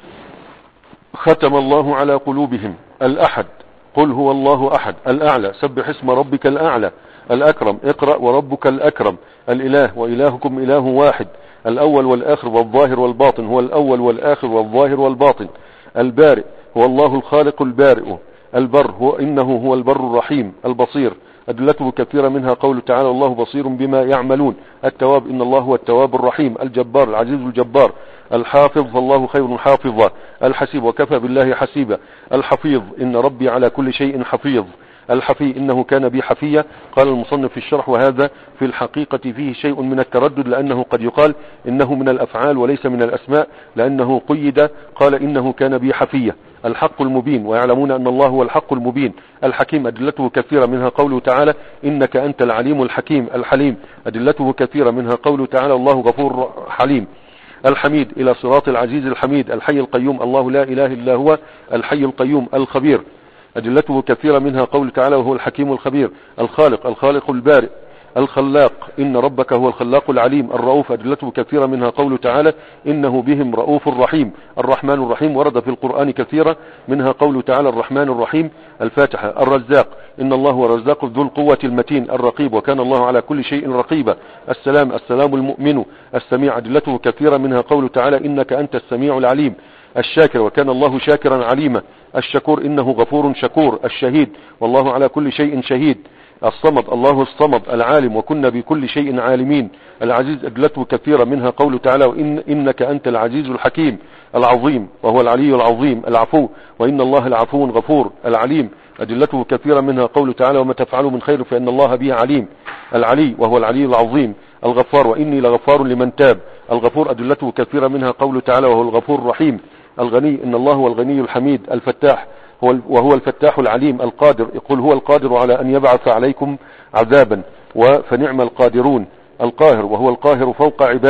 ختم الله على قلوبهم. الأحد قل هو الله أحد. الأعلى سبح اسم ربك الأعلى. الأكرم اقرأ وربك الأكرم. الإله وإلهكم إله واحد. الأول والآخر والظاهر والباطن هو الأول والآخر والظاهر والباطن. البارئ هو الله الخالق البارئ. البر هو إنه هو البر الرحيم. البصير أدلته كثيرة، منها قول تعالى: الله بصير بما يعملون. التواب إن الله هو التواب الرحيم. الجبار العزيز الجبار. الحافظ فالله خير حافظا. الحسيب وكفى بالله حسيبا. الحفيظ إن ربي على كل شيء حفيظ. الحفي إنه كان بي حفية. قال المصنف في الشرح: وهذا في الحقيقة فيه شيء من التردد، لأنه قد يقال إنه من الأفعال وليس من الأسماء، لأنه قيد قال إنه كان بي حفية. الحق المبين ويعلمون أن الله هو الحق المبين. الحكيم أدلته كثيرة، منها قوله تعالى: إنك أنت العليم الحكيم. الحليم أدلته كثيرة، منها قوله تعالى: الله غفور حليم. الحميد إلى صراط العزيز الحميد. الحي القيوم الله لا إله إلا هو الحي القيوم. الخبير أدلته كثيرة، منها قول تعالى: وهو الحكيم الخبير. الخالق الخالق البارئ. الخلاق إن ربك هو الخلاق العليم. الرؤوف أدلته كثيرة، منها قول تعالى: إنه بهم رؤوف رحيم. الرحمن الرحيم ورد في القرآن كثيرة، منها قول تعالى: الرحمن الرحيم. الفاتحة. الرزاق إن الله هو الرزاق ذو القوة المتين. الرقيب وكان الله على كل شيء رقيبا. السلام السلام المؤمن. السميع أدلته كثيرة، منها قول تعالى: إنك أنت السميع العليم. الشاكر وكان الله شاكرا عليما. الشكور إنه غفور شكور. الشهيد والله على كل شيء شهيد. الصمد الله الصمد. العالم وكنا بكل شيء عالمين. العزيز أدلته كثيرة، منها قول تعالى: إنك أنت العزيز الحكيم. العظيم وهو العلي العظيم. العفو وإن الله العفو غفور. العليم أدلته كثيرة، منها قول تعالى: وما تفعلوا من خير فإن الله به عليم. العلي وهو العلي العظيم. الغفار وإني لغفار لمن تاب. الغفور أدلته كثيرة، منها قول تعالى: وهو الغفور الرحيم. الغني إن الله هو الغني الحميد. الفتاح وهو الفتاح العليم. القادر يقول: هو القادر على أن يبعث عليكم عذابا فنعم القادرون. القاهر وهو القاهر فوق عباده.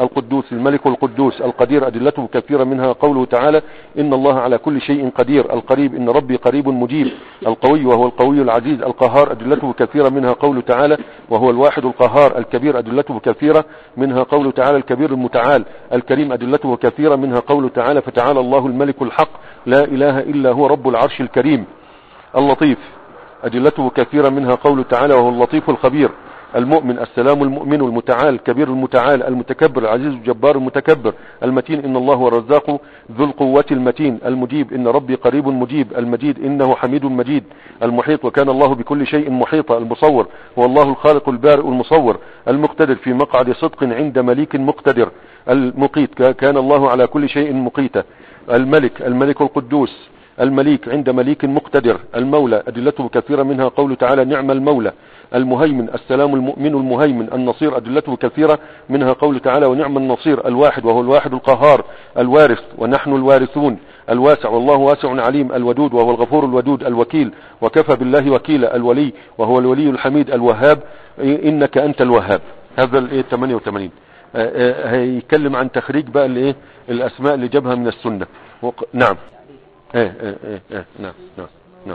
القدوس الملك القدوس القدير أدلته كثيرة منها قوله تعالى إن الله على كل شيء قدير. القريب إن ربي قريب مجيب. القوي وهو القوي العزيز. القهار أدلته كثيرة منها قوله تعالى وهو الواحد القهار. الكبير أدلته كثيرة منها قوله تعالى الكبير المتعال. الكريم أدلته كثيرة منها قوله تعالى فتعالى الله الملك الحق لا إله إلا هو رب العرش الكريم. اللطيف أدلته كثيرة منها قوله تعالى وهو اللطيف الخبير. المؤمن السلام المؤمن المتعال الكبير المتعال المتكبر العزيز الجبار المتكبر. المتين إن الله هو الرزاق ذو القوة المتين. المجيب إن ربي قريب مجيب. المجيد إنه حميد مجيد. المحيط وكان الله بكل شيء محيطا. المصور هو الله الخالق البارئ المصور. المقتدر في مقعد صدق عند مليك مقتدر. المقيت كان الله على كل شيء مقيتا. الملك الملك القدوس المليك عند مليك مقتدر. المولى أدلته كثيرة منها قوله تعالى نعم المولى. المهيمن السلام المؤمن المهيمن. النصير أدلته كثيرة منها قوله تعالى ونعم النصير. الواحد وهو الواحد القهار. الوارث ونحن الوارثون. الواسع والله واسع عليم. الودود وهو الغفور الودود. الوكيل وكفى بالله وكيلا. الولي وهو الولي الحميد. الوهاب إنك أنت الوهاب. هذا 88. هيتكلم عن تخريج بقى الأسماء اللي جابها من السنة. نعم نعم نعم نعم.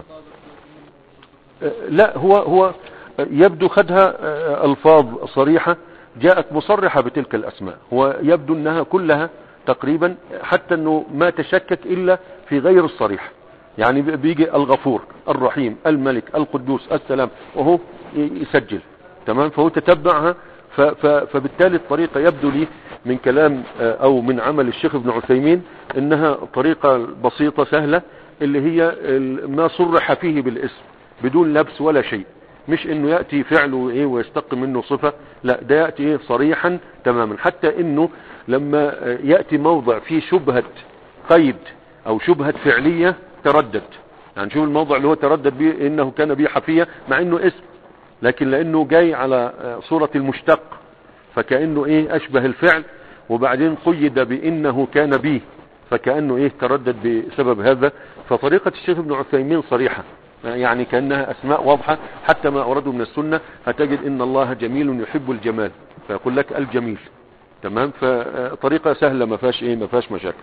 لا هو يبدو خدها الفاظ صريحة جاءت مصرحة بتلك الاسماء. هو يبدو انها كلها تقريبا حتى انه ما تشكك الا في غير الصريح. يعني بيجي الغفور الرحيم الملك القدوس السلام وهو يسجل تمام. فهو تتبعها فبالتالي الطريقة يبدو لي من كلام او من عمل الشيخ ابن عثيمين انها طريقة بسيطة سهلة اللي هي ما صرح فيه بالاسم بدون لبس ولا شيء. مش انه يأتي فعله ويستق منه صفة. لا ده يأتي صريحا تماما. حتى انه لما يأتي موضع فيه شبهة قيد او شبهة فعلية تردد. يعني شوف الموضع اللي هو تردد به انه كان به حفية مع انه اسم لكن لانه جاي على صورة المشتق فكأنه اشبه الفعل وبعدين قيد بانه كان به فكأنه تردد بسبب هذا. فطريقة الشيخ ابن عثيمين صريحة يعني كأنها اسماء واضحة. حتى ما اورده من السنة هتجد ان الله جميل يحب الجمال فيقول لك الجميل تمام. فطريقة سهلة ما فيهاش مشاكل.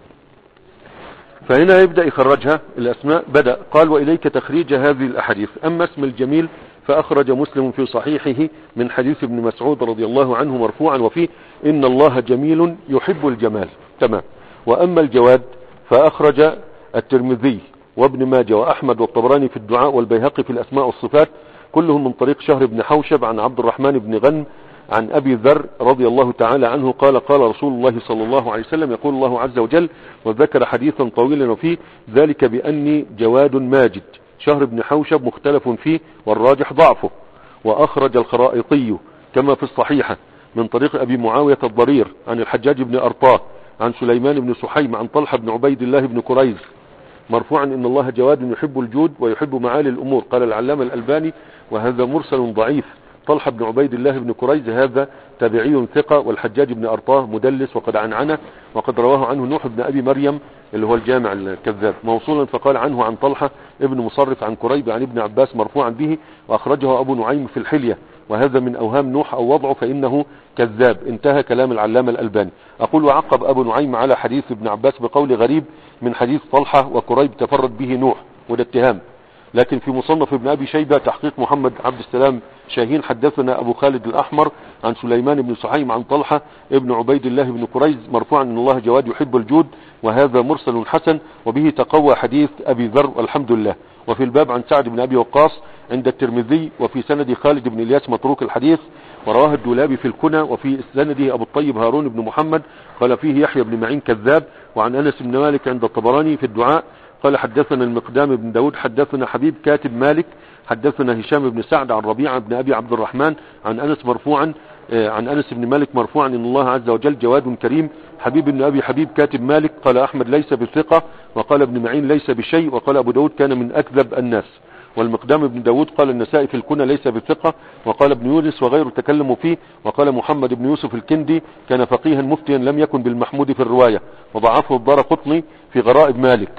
فهنا يبدأ يخرجها الاسماء. بدأ قال واليك تخريج هذه الاحاديث. اما اسم الجميل فاخرج مسلم في صحيحه من حديث ابن مسعود رضي الله عنه مرفوعا وفيه ان الله جميل يحب الجمال تمام. واما الجواد فاخرج الترمذي وابن ماجه واحمد والطبراني في الدعاء والبيهقي في الاسماء والصفات كلهم من طريق شهر بن حوشب عن عبد الرحمن بن غنم عن ابي ذر رضي الله تعالى عنه قال قال رسول الله صلى الله عليه وسلم يقول الله عز وجل وذكر حديثا طويلا وفيه ذلك باني جواد ماجد. شهر بن حوشب مختلف فيه والراجح ضعفه. واخرج الخرائطي كما في الصحيحة من طريق ابي معاوية الضرير عن الحجاج بن ارطاه عن سليمان بن سحيم عن طلحة بن عبيد الله بن كريز مرفوعا ان الله جواد يحب الجود ويحب معالي الامور. قال العلامة الالباني وهذا مرسل ضعيف. طلحة بن عبيد الله بن كريز هذا تابعي ثقة والحجاج بن ارطاه مدلس وقد عنعنه وقد رواه عنه نوح بن ابي مريم اللي هو الجامع الكذاب موصولا فقال عنه عن طلحة ابن مصرف عن كريب عن ابن عباس مرفوعا به واخرجه ابو نعيم في الحلية وهذا من اوهام نوح او وضعه فانه كذاب. انتهى كلام العلامة الالباني. اقول وعقب ابو نعيم على حديث ابن عباس بقول غريب من حديث طلحة وكريب تفرد به نوح وده اتهام. لكن في مصنف ابن ابي شيبة تحقيق محمد عبد السلام شاهين حدثنا ابو خالد الاحمر عن سليمان بن سحيم عن طلحة ابن عبيد الله بن كريز مرفوعا ان الله جواد يحب الجود وهذا مرسل حسن وبه تقوى حديث ابي ذر والحمد لله. وفي الباب عن سعد بن ابي وقاص عند الترمذي وفي سند خالد بن الياس متروك الحديث ورواه الدولابي في الكنى وفي سنده ابو الطيب هارون بن محمد قال فيه يحيى بن معين كذاب. وعن انس بن مالك عند الطبراني في الدعاء قال حدثنا المقدام بن داود حدثنا حبيب كاتب مالك حدثنا هشام بن سعد عن ربيعة بن ابي عبد الرحمن عن انس مرفوعا عن انس بن مالك مرفوعا ان الله عز وجل جواد كريم. حبيب بن ابي حبيب كاتب مالك قال احمد ليس بثقة وقال ابن معين ليس بشيء وقال ابو داود كان من اكذب الناس. والمقدام بن داود قال النسائي في الكنى ليس بثقة وقال ابن يونس وغيره تكلموا فيه. وقال محمد بن يوسف الكندي كان فقيها مفتيا لم يكن بالمحمود في الرواية وضعفه الدارقطني في غرائب مالك.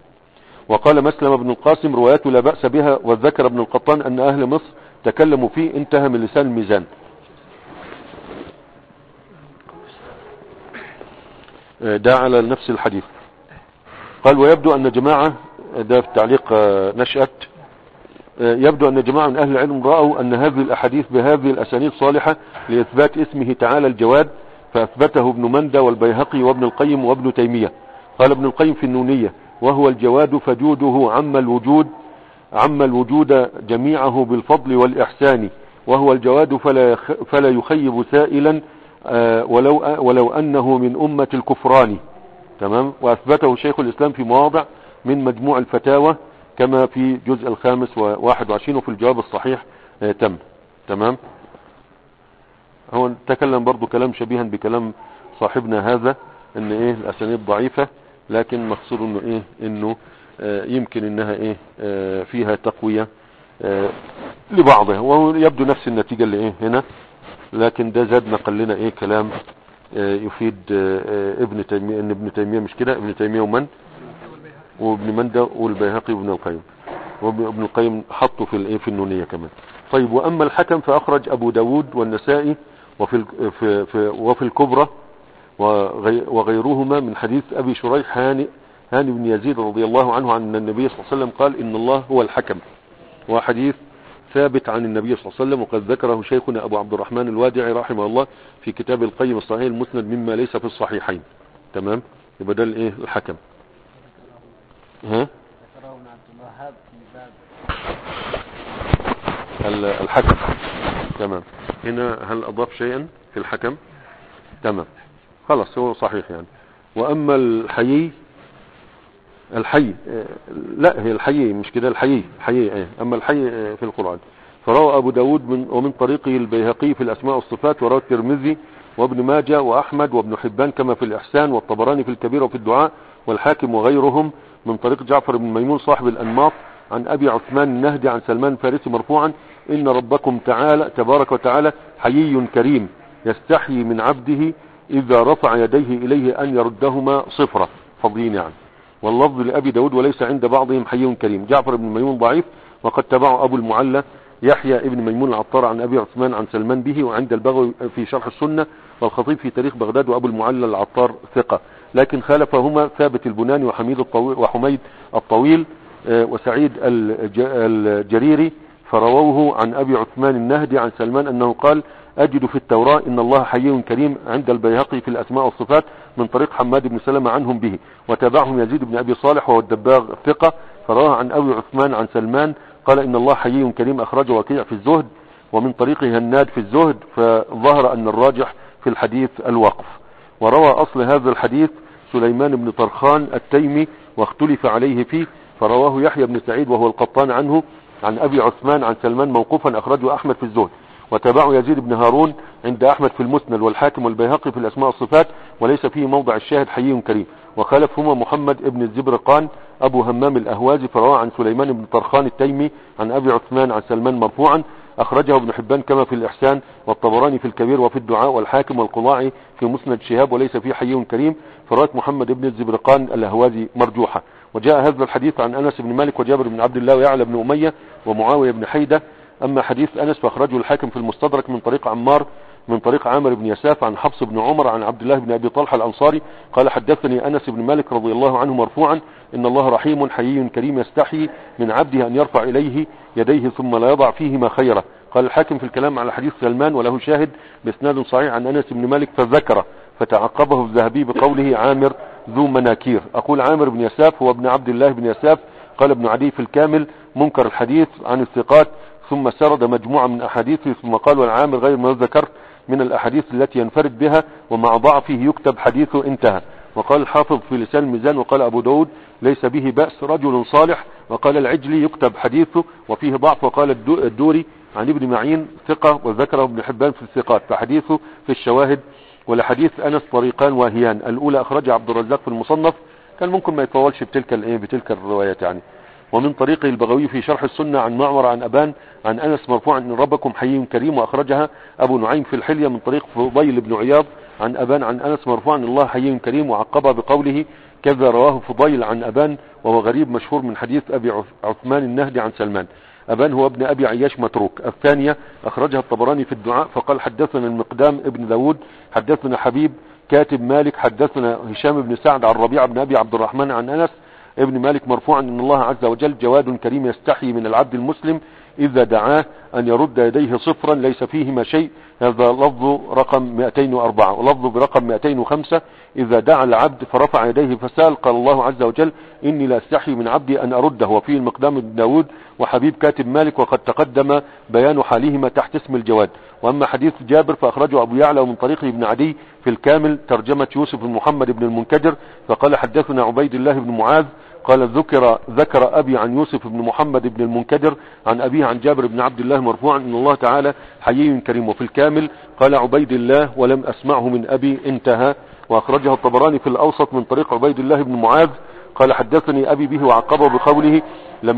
وقال مسلم بن القاسم رواياته لا بأس بها وذكر ابن القطان ان اهل مصر تكلموا فيه. انتهى من لسان الميزان. ده على نفس الحديث. قال ويبدو أن جماعة، ده في تعليق نشأت، يبدو أن جماعة من أهل العلم رأوا أن هذه الأحاديث بهذه الأسانيد صالحة لإثبات اسمه تعالى الجواد، فأثبته ابن مندى والبيهقي وابن القيم وابن تيمية. قال ابن القيم في النونية: وهو الجواد فجوده عم الوجود جميعه بالفضل والإحسان، وهو الجواد فلا يخيب سائلا ولو أنه من أمة الكفران. تمام. وأثبته شيخ الإسلام في مواضع من مجموع الفتاوى كما في جزء 5 و21 وفي الجواب الصحيح تمام. هو تكلم برضو كلام شبيها بكلام صاحبنا هذا، ان الاسانيد ضعيفة، لكن مقصود انه انه يمكن انها فيها تقوية لبعضها، وهو يبدو نفس النتيجة اللي هنا، لكن ده زاد نقل لنا كلام يفيد ابن تيمية، ان ابن تيمية مش كده، ابن تيمية وابن مندى والبيهقي وابن القيم، وابن القيم حطه في النونية كمان. طيب، واما الحكم فاخرج ابو داود والنسائي وفي الكبرى وغيرهما من حديث ابي شريح هاني بن يزيد رضي الله عنه عن النبي صلى الله عليه وسلم قال: ان الله هو الحكم. وحديث ثابت عن النبي صلى الله عليه وسلم، وقد ذكره شيخنا ابو عبد الرحمن الوادعي رحمه الله في كتاب القيم الصحيح المسند مما ليس في الصحيحين. تمام. يبقى ده الحكم. الحكم. تمام. هنا هل اضاف شيئا في الحكم؟ تمام، خلاص هو صحيح يعني. واما الحي لا، هي الحي مش كده، الحي اما الحي في القرآن. فروى ابو داود ومن طريقه البيهقي في الاسماء والصفات، وروى الترمذي وابن ماجه واحمد وابن حبان كما في الاحسان، والطبراني في الكبير وفي الدعاء، والحاكم وغيرهم من طريق جعفر بن ميمون صاحب الانماط عن ابي عثمان النهدي عن سلمان الفارسي مرفوعا: ان ربكم تعالى تبارك وتعالى حيي كريم يستحيي من عبده اذا رفع يديه اليه ان يردهما صفرا، فاضيين يعني. واللفظ لابي داود: وليس عند بعضهم حي كريم. جعفر بن ميمون ضعيف، وقد تبعه ابو المعلى يحيى ابن ميمون العطار عن ابي عثمان عن سلمان به، وعند البغوي في شرح السنة، والخطيب في تاريخ بغداد، وابو المعلى العطار ثقة، لكن خالفهما ثابت البناني وحميد الطويل وسعيد الجريري، فرووه عن ابي عثمان النهدي عن سلمان انه قال: اجد في التوراة ان الله حي كريم، عند البيهقي في الاسماء والصفات من طريق حماد بن سلمة عنهم به، وتابعهم يزيد بن ابي صالح وهو الدباغ ثقة، فرواه عن ابي عثمان عن سلمان قال: ان الله حي كريم، اخرجه وكيع في الزهد، ومن طريقه هناد في الزهد، فظهر ان الراجح في الحديث الوقف. وروى اصل هذا الحديث سليمان بن طرخان التيمي واختلف عليه فيه، فرواه يحيى بن سعيد وهو القطان عنه عن ابي عثمان عن سلمان موقوفا، اخرجه احمد في الزهد، وتابعه يزيد بن هارون عند احمد في المسند، والحاكم والبيهقي في الاسماء والصفات، وليس فيه موضع الشاهد حي كريم. وخالفهما محمد ابن الزبرقان ابو همام الاهوازي، فرواه عن سليمان بن طرخان التيمي عن ابي عثمان عن سلمان مرفوعا، اخرجه ابن حبان كما في الاحسان، والطبراني في الكبير وفي الدعاء، والحاكم والقضاعي في مسند شهاب، وليس فيه حي كريم. فرواية محمد ابن الزبرقان الاهوازي مرجوحة. وجاء هذا الحديث عن انس بن مالك وجابر بن عبد الله ويعلى بن امية ومعاوية بن حيدة. اما حديث انس فاخرجه الحاكم في المستدرك من طريق عامر بن يساف عن حفص بن عمر عن عبد الله بن ابي طلحة الانصاري قال: حدثني انس بن مالك رضي الله عنه مرفوعا: ان الله رحيم حيي كريم يستحيي من عبده ان يرفع اليه يديه ثم لا يضع فيهما خيره. قال الحاكم في الكلام على حديث سلمان وله شاهد باسناد صحيح عن انس بن مالك فذكر، فتعقبه الذهبي بقوله: عامر ذو مناكير. اقول عامر بن يساف هو ابن عبد الله بن يساف. قال ابن عدي في الكامل: منكر الحديث عن الثقات، ثم سرد مجموعة من احاديثه، ثم قال: والعامر غير ما ذكر من الاحاديث التي ينفرد بها، ومع ضعفه يكتب حديثه، انتهى. وقال الحافظ في لسان الميزان: وقال ابو داود: ليس به بأس، رجل صالح. وقال العجلي: يكتب حديثه وفيه ضعف. وقال الدوري عن ابن معين ثقة، وذكره ابن حبان في الثقات، فحديثه في الشواهد. ولحديث انس طريقان واهيان: الاولى اخرجها عبد الرزاق في المصنف، كان ممكن ما يطولش بتلك الروايات يعني. ومن طريقه البغوي في شرح السنة عن معمر عن أبان عن أنس مرفوعا: إن ربكم حي كريم، وأخرجها أبو نعيم في الحلية من طريق فضيل بن عياض عن أبان عن أنس مرفوعا: إن الله حي كريم، وعقبها بقوله: كذا رواه فضيل عن أبان، وهو غريب مشهور من حديث أبي عثمان النهدي عن سلمان. أبان هو ابن أبي عياش متروك. الثانية أخرجها الطبراني في الدعاء، فقال: حدثنا المقدام ابن داود حدثنا حبيب كاتب مالك حدثنا هشام بن سعد عن ربيعة بن أبي عبد الرحمن عن أنس ابن مالك مرفوعا إن الله عز وجل جواد كريم يستحي من العبد المسلم إذا دعاه أن يرد يديه صفرا ليس فيهما شيء. هذا لفظ رقم 204. ولفظ برقم 205 إذا دعا العبد فرفع يديه فسأل قال الله عز وجل إني لا استحي من عبدي أن أرده. وفيه المقدام بن داود وحبيب كاتب مالك وقد تقدم بيان حالهما تحت اسم الجواد. وأما حديث جابر فأخرجه أبو يعلى ومن طريقه ابن عدي في الكامل ترجمة يوسف بن محمد بن المنكدر فقال حدثنا عبيد الله بن معاذ قال ذكر أبي عن يوسف بن محمد بن المنكدر عن أبيه عن جابر بن عبد الله مرفوعا إن الله تعالى حيي كريم. وفي الكامل قال عبيد الله ولم أسمعه من أبي انتهى. وأخرجه الطبراني في الأوسط من طريق عبيد الله بن معاذ قال حدثني أبي به وعقبه بقوله لم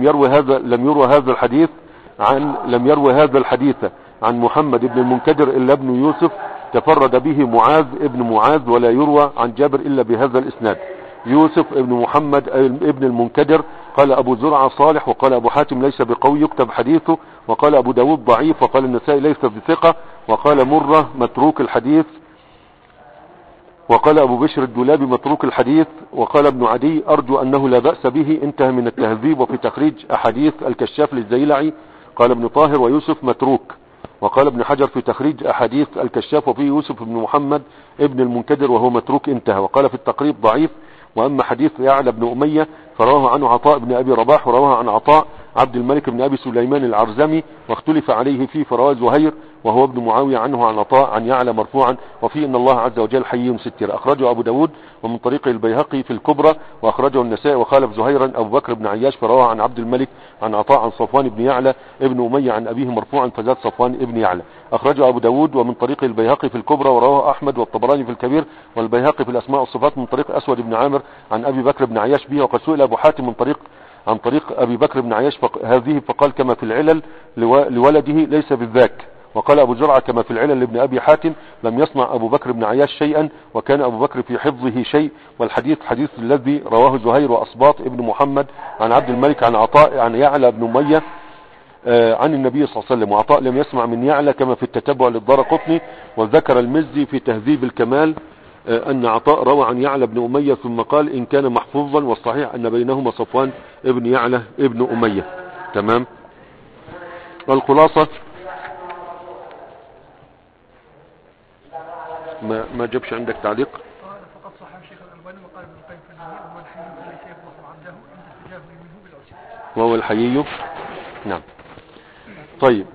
يروي هذا الحديث عن محمد بن المنكدر إلا ابن يوسف تفرد به معاذ ابن معاذ ولا يروى عن جابر إلا بهذا الإسناد. يوسف ابن محمد ابن المنكدر قال أبو زرعة صالح وقال أبو حاتم ليس بقوي يكتب حديثه وقال أبو داود ضعيف وقال النسائي ليس بثقة وقال مرة متروك الحديث وقال أبو بشر الدولابي متروك الحديث وقال ابن عدي أرجو أنه لا بأس به انتهى من التهذيب. وفي تخريج أحاديث الكشاف للزيلعي قال ابن طاهر ويوسف متروك. وقال ابن حجر في تخريج أحاديث الكشاف وفيه يوسف بن محمد ابن المنكدر وهو متروك انتهى. وقال في التقريب ضعيف. وأما حديث يعلى بن أمية فرواه عنه عطاء بن أبي رباح ورواه عن عطاء عبد الملك بن أبي سليمان العرزمي واختلف عليه فيه فرواه زهير وهو ابن معاوية عنه عن عطاء عن يعلى مرفوعا وفيه إن الله عز وجل حي ستير. أخرجه أبو داود ومن طريق البيهقي في الكبرى وأخرجه النسائي وخالف زهيرا أبو بكر بن عياش فرواه عن عبد الملك عن عطاء عن صفوان بن يعلى ابن أمية عن أبيه مرفوعا فزاد صفوان ابن يعلى. أخرجه أبو داود ومن طريق البيهقي في الكبرى ورواه أحمد والطبراني في الكبير والبيهقي في الأسماء والصفات من طريق أسود بن عامر عن أبي بكر بن عياش به. وقد سئل أبو حاتم عن طريق أبي بكر بن عياش هذه فقال كما في العلل لولده ليس بالذاك. وقال أبو زرعة كما في العلل لابن أبي حاتم لم يصنع أبو بكر بن عياش شيئا وكان أبو بكر في حفظه شيء. والحديث حديث الذي رواه زهير وأصباط ابن محمد عن عبد الملك عن عطاء عن يعلى بن أمية عن النبي صلى الله عليه وسلم. وعطاء لم يسمع من يعلى كما في التتبع للدارقطني. وذكر المزي في تهذيب الكمال أن عطاء روى عن يعلى بن أمية ثم قال إن كان محفوظا والصحيح أن بينهما صفوان ابن يعلى ابن أمية. تمام. والخلاصة ما جابش عندك تعليق؟ فقد صح الشيخ الألباني وقال ابن القيم في الجميع وهو الحي الذي سيفضل عبده عند استجابه منه بالعسر وهو الحيي. نعم. طيب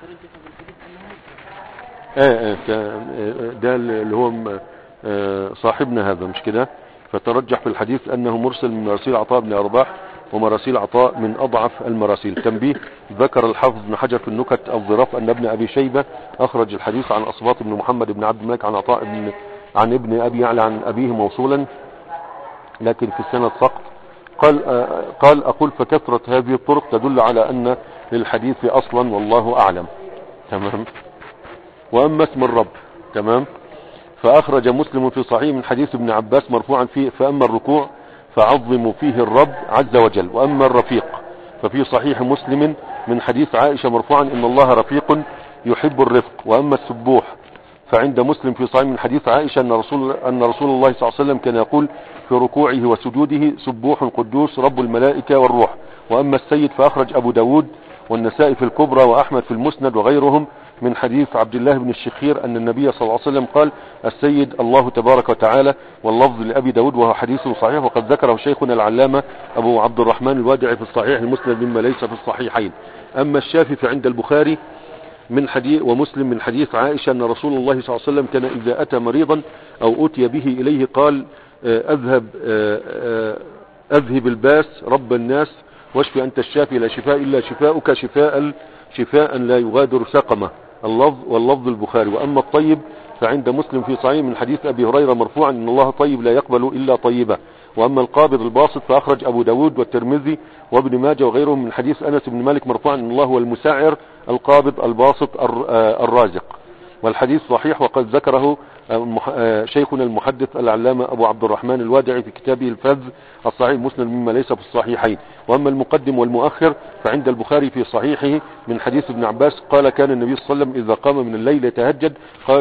ده اللي هو صاحبنا هذا مش كده فترجح في الحديث أنه مرسل من مراسيل عطاء بن أرباح ومراسيل عطاء من أضعف المراسيل. تنبيه ذكر الحافظ بن حجر في النكت الظراف أن ابن أبي شيبة أخرج الحديث عن أصباط بن محمد بن عبد الملك عن عطاء عن ابن أبي يعلى عن أبيه موصولا لكن في السند سقط. قال أقول فكثرة هذه الطرق تدل على أن للحديث أصلا والله أعلم. تمام. وأما اسم الرب تمام فأخرج مسلم في صحيح من حديث ابن عباس مرفوعا فيه فأما الركوع فعظموا فيه الرب عز وجل. وأما الرفيق ففي صحيح مسلم من حديث عائشة مرفوعا إن الله رفيق يحب الرفق. وأما السبوح فعند مسلم في صحيح من حديث عائشة أن رسول الله صلى الله عليه وسلم كان يقول في ركوعه وسجوده سبوح قدوس رب الملائكة والروح. وأما السيد فأخرج أبو داود والنسائي في الكبرى وأحمد في المسند وغيرهم من حديث عبد الله بن الشخير أن النبي صلى الله عليه وسلم قال السيد الله تبارك وتعالى واللفظ لأبي داود وهو حديث صحيح. وقد ذكره شيخنا العلامة أبو عبد الرحمن الوادعي في الصحيح المسند مما ليس في الصحيحين. أما الشافعي فعند البخاري من حديث ومسلم من حديث عائشة أن رسول الله صلى الله عليه وسلم كان إذا أتى مريضا أو أتي به إليه قال أذهب الباس رب الناس واشفي أنت الشافي لا شفاء إلا شفاؤك شفاء لا يغادر سقمه واللفظ البخاري. وأما الطيب فعند مسلم في صحيح من حديث أبي هريرة مرفوعا إن الله طيب لا يقبل إلا طيبا. وأما القابض الباسط فأخرج أبو داود والترمذي وابن ماجه وغيرهم من حديث أنس بن مالك مرفوعا إن الله هو المساعر القابض الباسط الرازق. والحديث صحيح وقد ذكره شيخنا المحدث العلامة أبو عبد الرحمن الوادعي في كتابه الفذ الصحيح المسند مما ليس في الصحيحين. وأما المقدم والمؤخر فعند البخاري في صحيحه من حديث ابن عباس قال كان النبي صلى الله عليه وسلم إذا قام من الليل يتهجد قال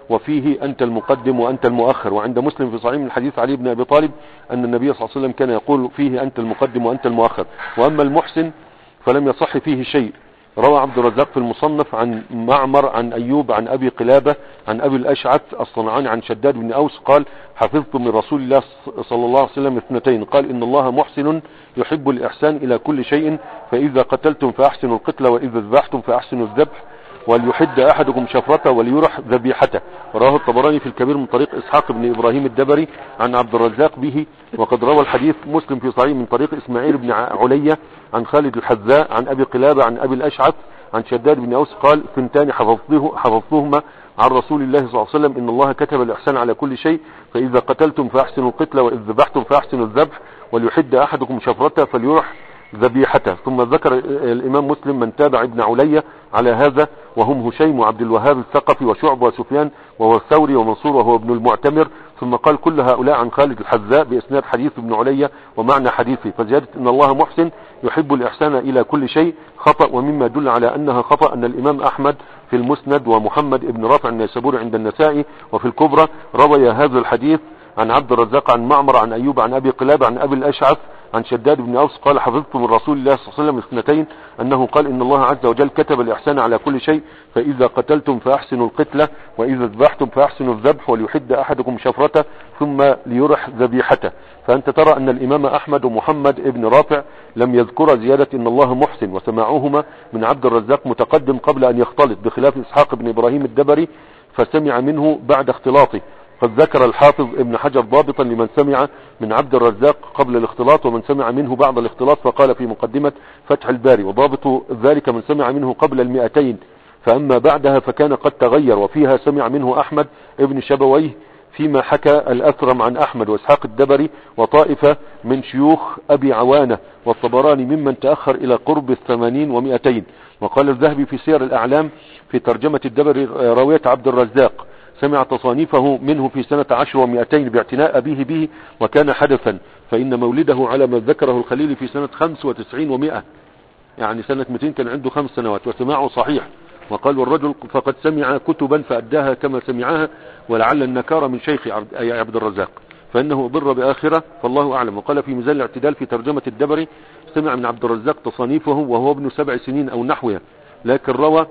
وفيه أنت المقدم وأنت المؤخر. وعند مسلم في صحيح من حديث علي بن أبي طالب أن النبي صلى الله عليه وسلم كان يقول فيه أنت المقدم وأنت المؤخر. وأما المحسن فلم يصح فيه شيء. روى عبد الرزاق في المصنف عن معمر عن أيوب عن أبي قلابة عن أبي الأشعث الصنعاني عن شداد بن أوس قال حفظت من رسول الله صلى الله عليه وسلم اثنتين، قال إن الله محسن يحب الإحسان إلى كل شيء، فإذا قتلتم فأحسنوا القتل وإذا ذبحتم فأحسنوا الذبح وليحد أحدكم شفرته وليرح ذبيحته. رواه الطبراني في الكبير من طريق إسحاق بن إبراهيم الدبري عن عبد الرزاق به. وقد روى الحديث مسلم في صحيح من طريق إسماعيل بن علية عن خالد الحذاء عن أبي قلابة عن أبي الأشعث عن شداد بن أوس قال ثنتان حفظتهما عن رسول الله صلى الله عليه وسلم إن الله كتب الإحسان على كل شيء، فإذا قتلتم فأحسنوا القتل وإذا ذبحتم فأحسنوا الذبح وليحد أحدكم شفرته فليرح ذبيحته. ثم ذكر الإمام مسلم من تابع ابن علية على هذا وهم هشيم وعبد الوهاب الثقفي وشعب وسفيان وهو الثوري ومنصور وهو ابن المعتمر. ثم قال كل هؤلاء عن خالد الحذاء بإسناد حديث ابن علية ومعنى حديثه. فزيادة إن الله محسن يحب الإحسان إلى كل شيء خطأ، ومما دل على أنها خطأ أن الإمام أحمد في المسند ومحمد ابن رافع النيسابوري عند النسائي وفي الكبرى روي هذا الحديث عن عبد الرزاق عن معمر عن أيوب عن أبي قلابة عن أبي الأشعث عن شداد بن أوس قال حفظت من رسول الله صلى الله عليه وسلم اثنتين أنه قال إن الله عز وجل كتب الإحسان على كل شيء، فإذا قتلتم فأحسنوا القتلة وإذا ذبحتم فأحسنوا الذبح وليحد أحدكم شفرته ثم ليرح ذبيحته. فأنت ترى أن الإمام أحمد ومحمد ابن رافع لم يذكر زيادة إن الله محسن، وسماعهما من عبد الرزاق متقدم قبل أن يختلط، بخلاف إسحاق بن إبراهيم الدبري فسمع منه بعد اختلاطه. قد ذكر الحافظ ابن حجر ضابطا لمن سمع من عبد الرزاق قبل الاختلاط ومن سمع منه بعد الاختلاط، فقال في مقدمة فتح الباري وضابط ذلك من سمع منه قبل 200، فأما بعدها فكان قد تغير. وفيها سمع منه أحمد ابن شبويه فيما حكى الأثرم عن أحمد وإسحاق الدبري وطائفة من شيوخ أبي عوانة والطبراني ممن تأخر إلى قرب 80 و200. وقال الذهبي في سير الأعلام في ترجمة الدبري راوية عبد الرزاق سمع تصانيفه منه في سنة 10 و200 باعتناء أبيه به وكان حدثا، فإن مولده على ما ذكره الخليل في سنة 95 و100، يعني سنة 200 كان عنده 5 سنوات وسماعه صحيح. وقال والرجل فقد سمع كتبا فأداها كما سمعها ولعل النكار من شيخ عبد الرزاق فإنه ضر بآخرة فالله أعلم. وقال في ميزان الاعتدال في ترجمة الدبري سمع من عبد الرزاق تصانيفه وهو ابن 7 سنين أو نحوها، لكن روى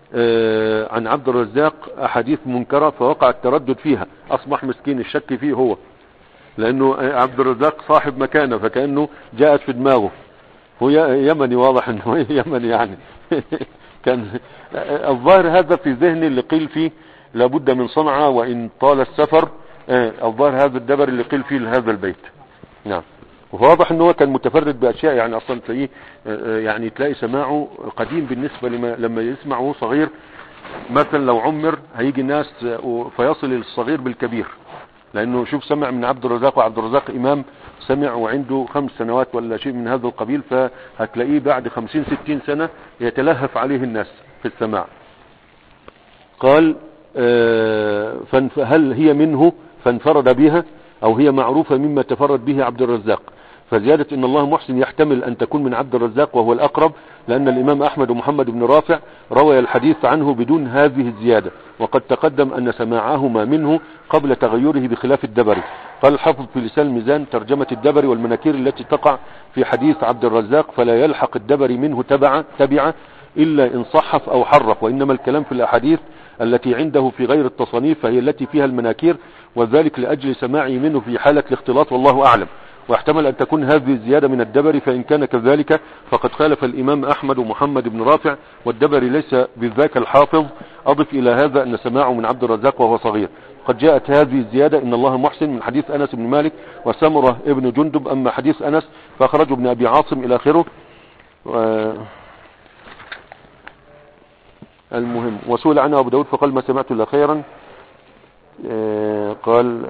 عن عبد الرزاق أحاديث منكرة فوقع التردد فيها، أصبح مسكين الشك فيه هو، لأنه عبد الرزاق صاحب مكانه فكأنه جاءت في دماغه، هو يمني، واضح أنه يمني يعني كان الظاهر هذا في ذهني اللي قيل فيه لابد من صنعاء وإن طال السفر، الظاهر هذا الدبر اللي قيل فيه لهذا البيت. نعم، وواضح انه كان متفرد باشياء، يعني اصلا تلاقيه يعني تلاقي سماعه قديم بالنسبة لما يسمعه صغير. مثلا لو عمر هيجي الناس فيصل الصغير بالكبير، لانه شوف سمع من عبد الرزاق، وعبد الرزاق امام سمع وعنده 5 سنوات ولا شيء من هذا القبيل، فهتلاقيه بعد 50-60 سنة يتلهف عليه الناس في السماع. قال هل هي منه فانفرد بها او هي معروفة مما تفرد به عبد الرزاق؟ فزيادة ان الله محسن يحتمل ان تكون من عبد الرزاق وهو الاقرب، لان الامام احمد ومحمد بن رافع روى الحديث عنه بدون هذه الزيادة، وقد تقدم ان سماعهما منه قبل تغيره بخلاف الدبري. قال الحافظ في لسان الميزان ترجمة الدبري والمناكير التي تقع في حديث عبد الرزاق فلا يلحق الدبري منه تبعة الا ان صحف او حرف، وانما الكلام في الاحاديث التي عنده في غير التصانيف فهي التي فيها المناكير، وذلك لأجل سماعه منه في حالة الاختلاط والله أعلم. واحتمل أن تكون هذه الزيادة من الدبري، فإن كان كذلك فقد خالف الإمام أحمد ومحمد بن رافع، والدبري ليس بذاك الحافظ. أضف إلى هذا أن سماعه من عبد الرزاق وهو صغير. قد جاءت هذه الزيادة إن الله محسن من حديث أنس بن مالك وسمرة ابن جندب، أما حديث أنس فأخرجه ابن أبي عاصم إلى آخره. المهم وسئل عنه أبو داود فقال ما سمعت إلا خيرا. قال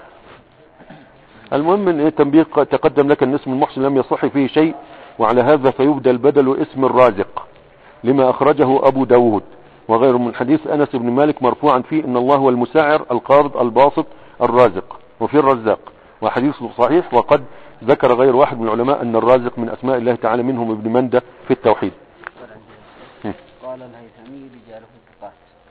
المهم ان تنبيه تقدم لك ان اسم المحسن لم يصح فيه شيء، وعلى هذا فيبدل بدل اسم الرازق لما اخرجه ابو داود وغيره من حديث انس بن مالك مرفوعا فيه ان الله هو المساعر القابض الباسط الرازق، وفي الرزاق، وحديث صحيح. وقد ذكر غير واحد من العلماء ان الرازق من اسماء الله تعالى، منهم ابن مندة في التوحيد. قال الهيثمي رجاله ثقات.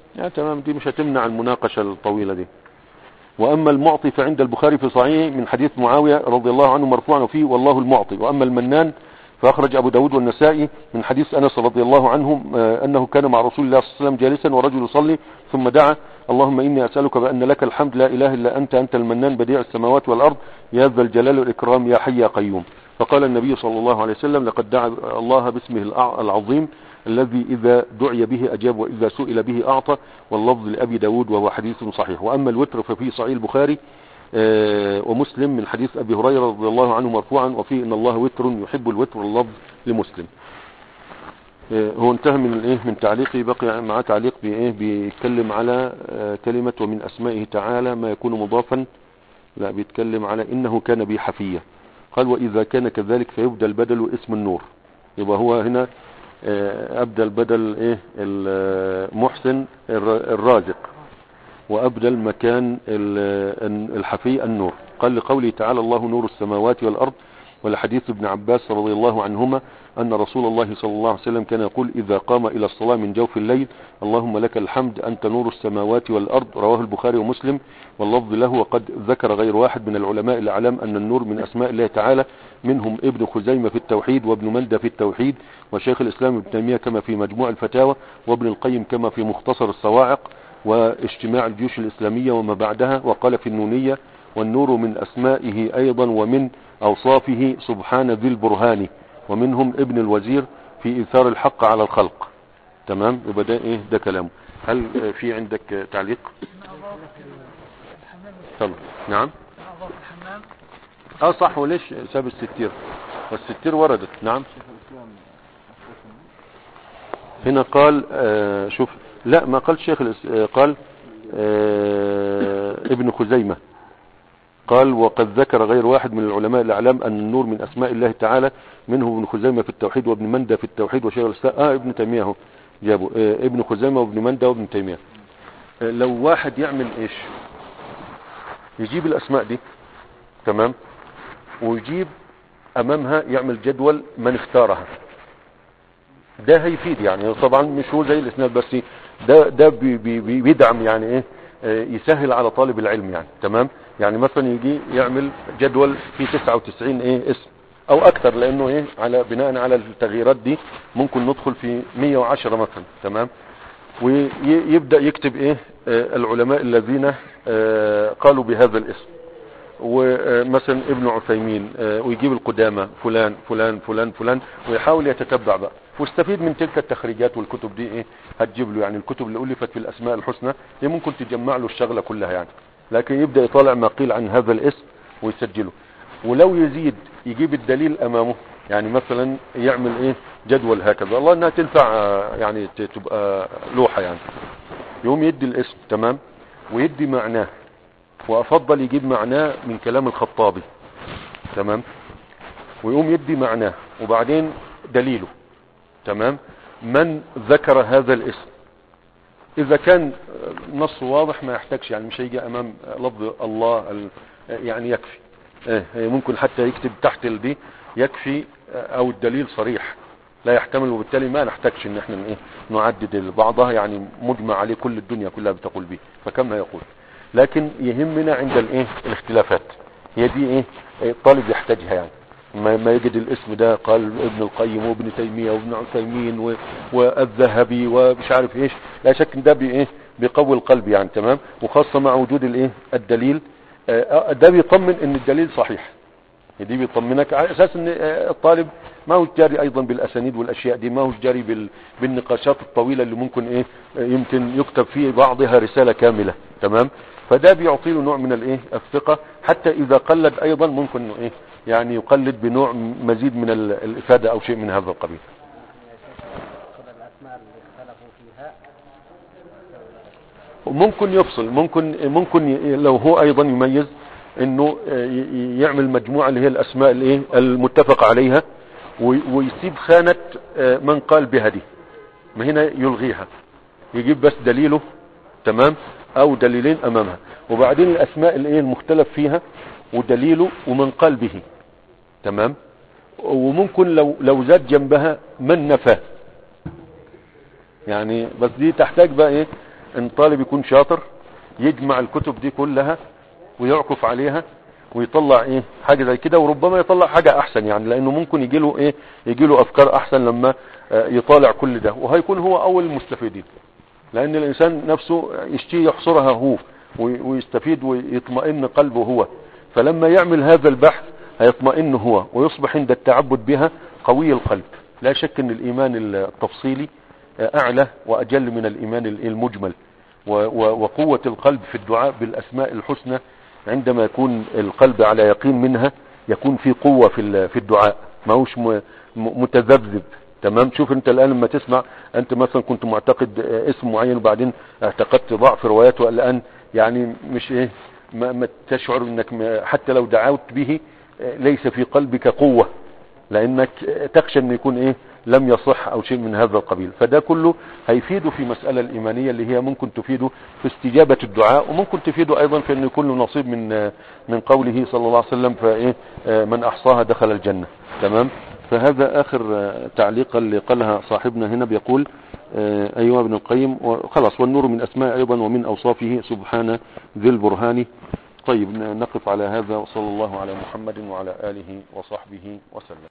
تمام، دي مش هتمنع المناقشة الطويلة دي. وأما المعطي فعند البخاري في صحيح من حديث معاوية رضي الله عنه مرفوعا فيه والله المعطي. وأما المنان فأخرج أبو داود والنسائي من حديث أنس رضي الله عنه أنه كان مع رسول الله صلى الله عليه وسلم جالسا ورجل يصلي ثم دعا اللهم إني أسألك بأن لك الحمد لا إله إلا أنت المنان بديع السماوات والأرض يا ذا الجلال والإكرام يا حي يا قيوم. فقال النبي صلى الله عليه وسلم لقد دعا الله باسمه العظيم الذي إذا دعي به أجاب وإذا سئل به أعطى، واللفظ لأبي داود وهو حديث صحيح. وأما الوتر ففي صحيح البخاري ومسلم من حديث أبي هريرة رضي الله عنه مرفوعا وفيه إن الله وتر يحب الوتر، اللفظ لمسلم. هو انتهى من تعليقي، بقي معاه تعليق بيتكلم على كلمة ومن أسمائه تعالى ما يكون مضافا، لا بيتكلم على إنه كان بي حفية. قال وإذا كان كذلك فيبدل بدل اسم النور. يبقى هو هنا أبدل بدل المحسن الرازق، وأبدل مكان الحفي النور. قال لقوله تعالى الله نور السماوات والأرض. ولحديث ابن عباس رضي الله عنهما أن رسول الله صلى الله عليه وسلم كان يقول إذا قام إلى الصلاة من جوف الليل اللهم لك الحمد أنت نور السماوات والأرض. رواه البخاري ومسلم واللفظ له. وقد ذكر غير واحد من العلماء الأعلام أن النور من أسماء الله تعالى، منهم ابن خزيمة في التوحيد وابن مندة في التوحيد وشيخ الإسلام ابن تيمية كما في مجموع الفتاوى وابن القيم كما في مختصر الصواعق واجتماع الجيوش الإسلامية وما بعدها. وقال في النونية والنور من أسمائه أيضا ومن أوصافه سبحان ذي البرهان. ومنهم ابن الوزير في إيثار الحق على الخلق. تمام، يبقى ده كلامه. هل في عندك تعليق؟ طبعا. نعم صح. وليش ساب الستير؟ والستير وردت. نعم هنا قال شوف، لا ما قال شيخ قال ابن خزيمة قال وقد ذكر غير واحد من العلماء الأعلام أن النور من أسماء الله تعالى، منه ابن خزيمة في التوحيد وابن مندة في التوحيد وشيخ الإسلام ابن تيمية اهو جابوا ابن خزيمة وابن مندة وابن تيمية. لو واحد يعمل ايش، يجيب الأسماء دي تمام ويجيب أمامها يعمل جدول من اختارها، ده هيفيد يعني. طبعا مش هو زي الإسناد بس ده بيدعم يعني يسهل على طالب العلم يعني. تمام، يعني مثلا يجي يعمل جدول فيه 99 اسم او اكثر، لانه على بناء على التغييرات دي ممكن ندخل في 110 مثلا. تمام، ويبدأ يكتب العلماء الذين قالوا بهذا الاسم، ومثلا ابن عثيمين ويجيب القدامى فلان فلان فلان فلان، ويحاول يتتبع بقى واستفيد من تلك التخريجات. والكتب دي هتجيب له يعني الكتب اللي ألفت في الأسماء الحسنى هي ممكن تجمع له الشغلة كلها يعني. لكن يبدأ يطالع ما قيل عن هذا الاسم ويسجله. ولو يزيد يجيب الدليل أمامه، يعني مثلا يعمل جدول هكذا، الله انها تنفع يعني تبقى لوحة يعني. يوم يدي الاسم تمام ويدي معناه، وأفضل يجيب معناه من كلام الخطابي. تمام، ويقوم يدي معناه وبعدين دليله. تمام، من ذكر هذا الاسم، إذا كان نص واضح ما يحتاجش يعني، مش هيجي أمام لفظ الله يعني يكفي. ممكن حتى يكتب تحت دي يكفي، أو الدليل صريح لا يحتمل، وبالتالي ما نحتاجش ان احنا نعدد بعضها يعني مجمع عليه كل الدنيا كلها بتقول به فكما يقول. لكن يهمنا عند الاختلافات هي دي الطالب يحتاجها يعني. ما يجد الاسم ده قال ابن القيم وابن تيمية وابن عثيمين والذهبي ومش عارف ايش، لا شك ان ده بيقوي القلب يعني. تمام، وخاصة مع وجود الدليل ده بيطمن ان الدليل صحيح. دي بيطمنك على اساس ان الطالب ما هو جاري ايضا بالاسانيد والاشياء دي، ما هو جاري بالنقاشات الطويلة اللي ممكن يمكن يكتب فيه بعضها رسالة كاملة. تمام، فده بيعطي له نوع من الثقة، حتى اذا قلد ايضا ممكن انه يعني يقلد بنوع مزيد من الافادة او شيء من هذا القبيل. ممكن يفصل، ممكن لو هو ايضا يميز انه يعمل مجموعة اللي هي الاسماء المتفق عليها، ويسيب خانة من قال بها دي، ما هنا يلغيها، يجيب بس دليله. تمام، او دليلين امامها، وبعدين الاسماء المختلف فيها ودليله ومن قال به. تمام، وممكن لو زاد جنبها من نفى يعني. بس دي تحتاج بقى ان طالب يكون شاطر يجمع الكتب دي كلها ويعكف عليها ويطلع ايه حاجة زي كده، وربما يطلع حاجة احسن يعني، لانه ممكن يجيله ايه، يجيله افكار احسن لما يطالع كل ده، وهيكون هو اول المستفيدين، لان الانسان نفسه يشتي يحصرها هو ويستفيد ويطمئن قلبه هو، فلما يعمل هذا البحث هيطمئن هو ويصبح عند التعبد بها قوي القلب. لا شك ان الايمان التفصيلي اعلى واجل من الايمان المجمل، وقوة القلب في الدعاء بالاسماء الحسنى عندما يكون القلب على يقين منها يكون في قوة في الدعاء، ما هوش متذبذب. تمام. شوف انت الان لما تسمع، انت مثلا كنت معتقد اسم معين وبعدين اعتقدت ضعف رواياته، الان يعني مش ايه، ما تشعر انك حتى لو دعوت به ليس في قلبك قوة، لانك تخشى ان يكون ايه لم يصح او شيء من هذا القبيل. فده كله هيفيده في مسألة الايمانية اللي هي ممكن تفيده في استجابة الدعاء، وممكن تفيده ايضا في ان يكون له نصيب من قوله صلى الله عليه وسلم فايه من احصاها دخل الجنة. تمام. فهذا اخر تعليقا اللي قالها صاحبنا هنا، بيقول ايها ابن القيم خلاص، والنور من اسماء ايضا ومن اوصافه سبحانه ذي البرهان. طيب نقف على هذا، وصلى الله على محمد وعلى اله وصحبه وسلم.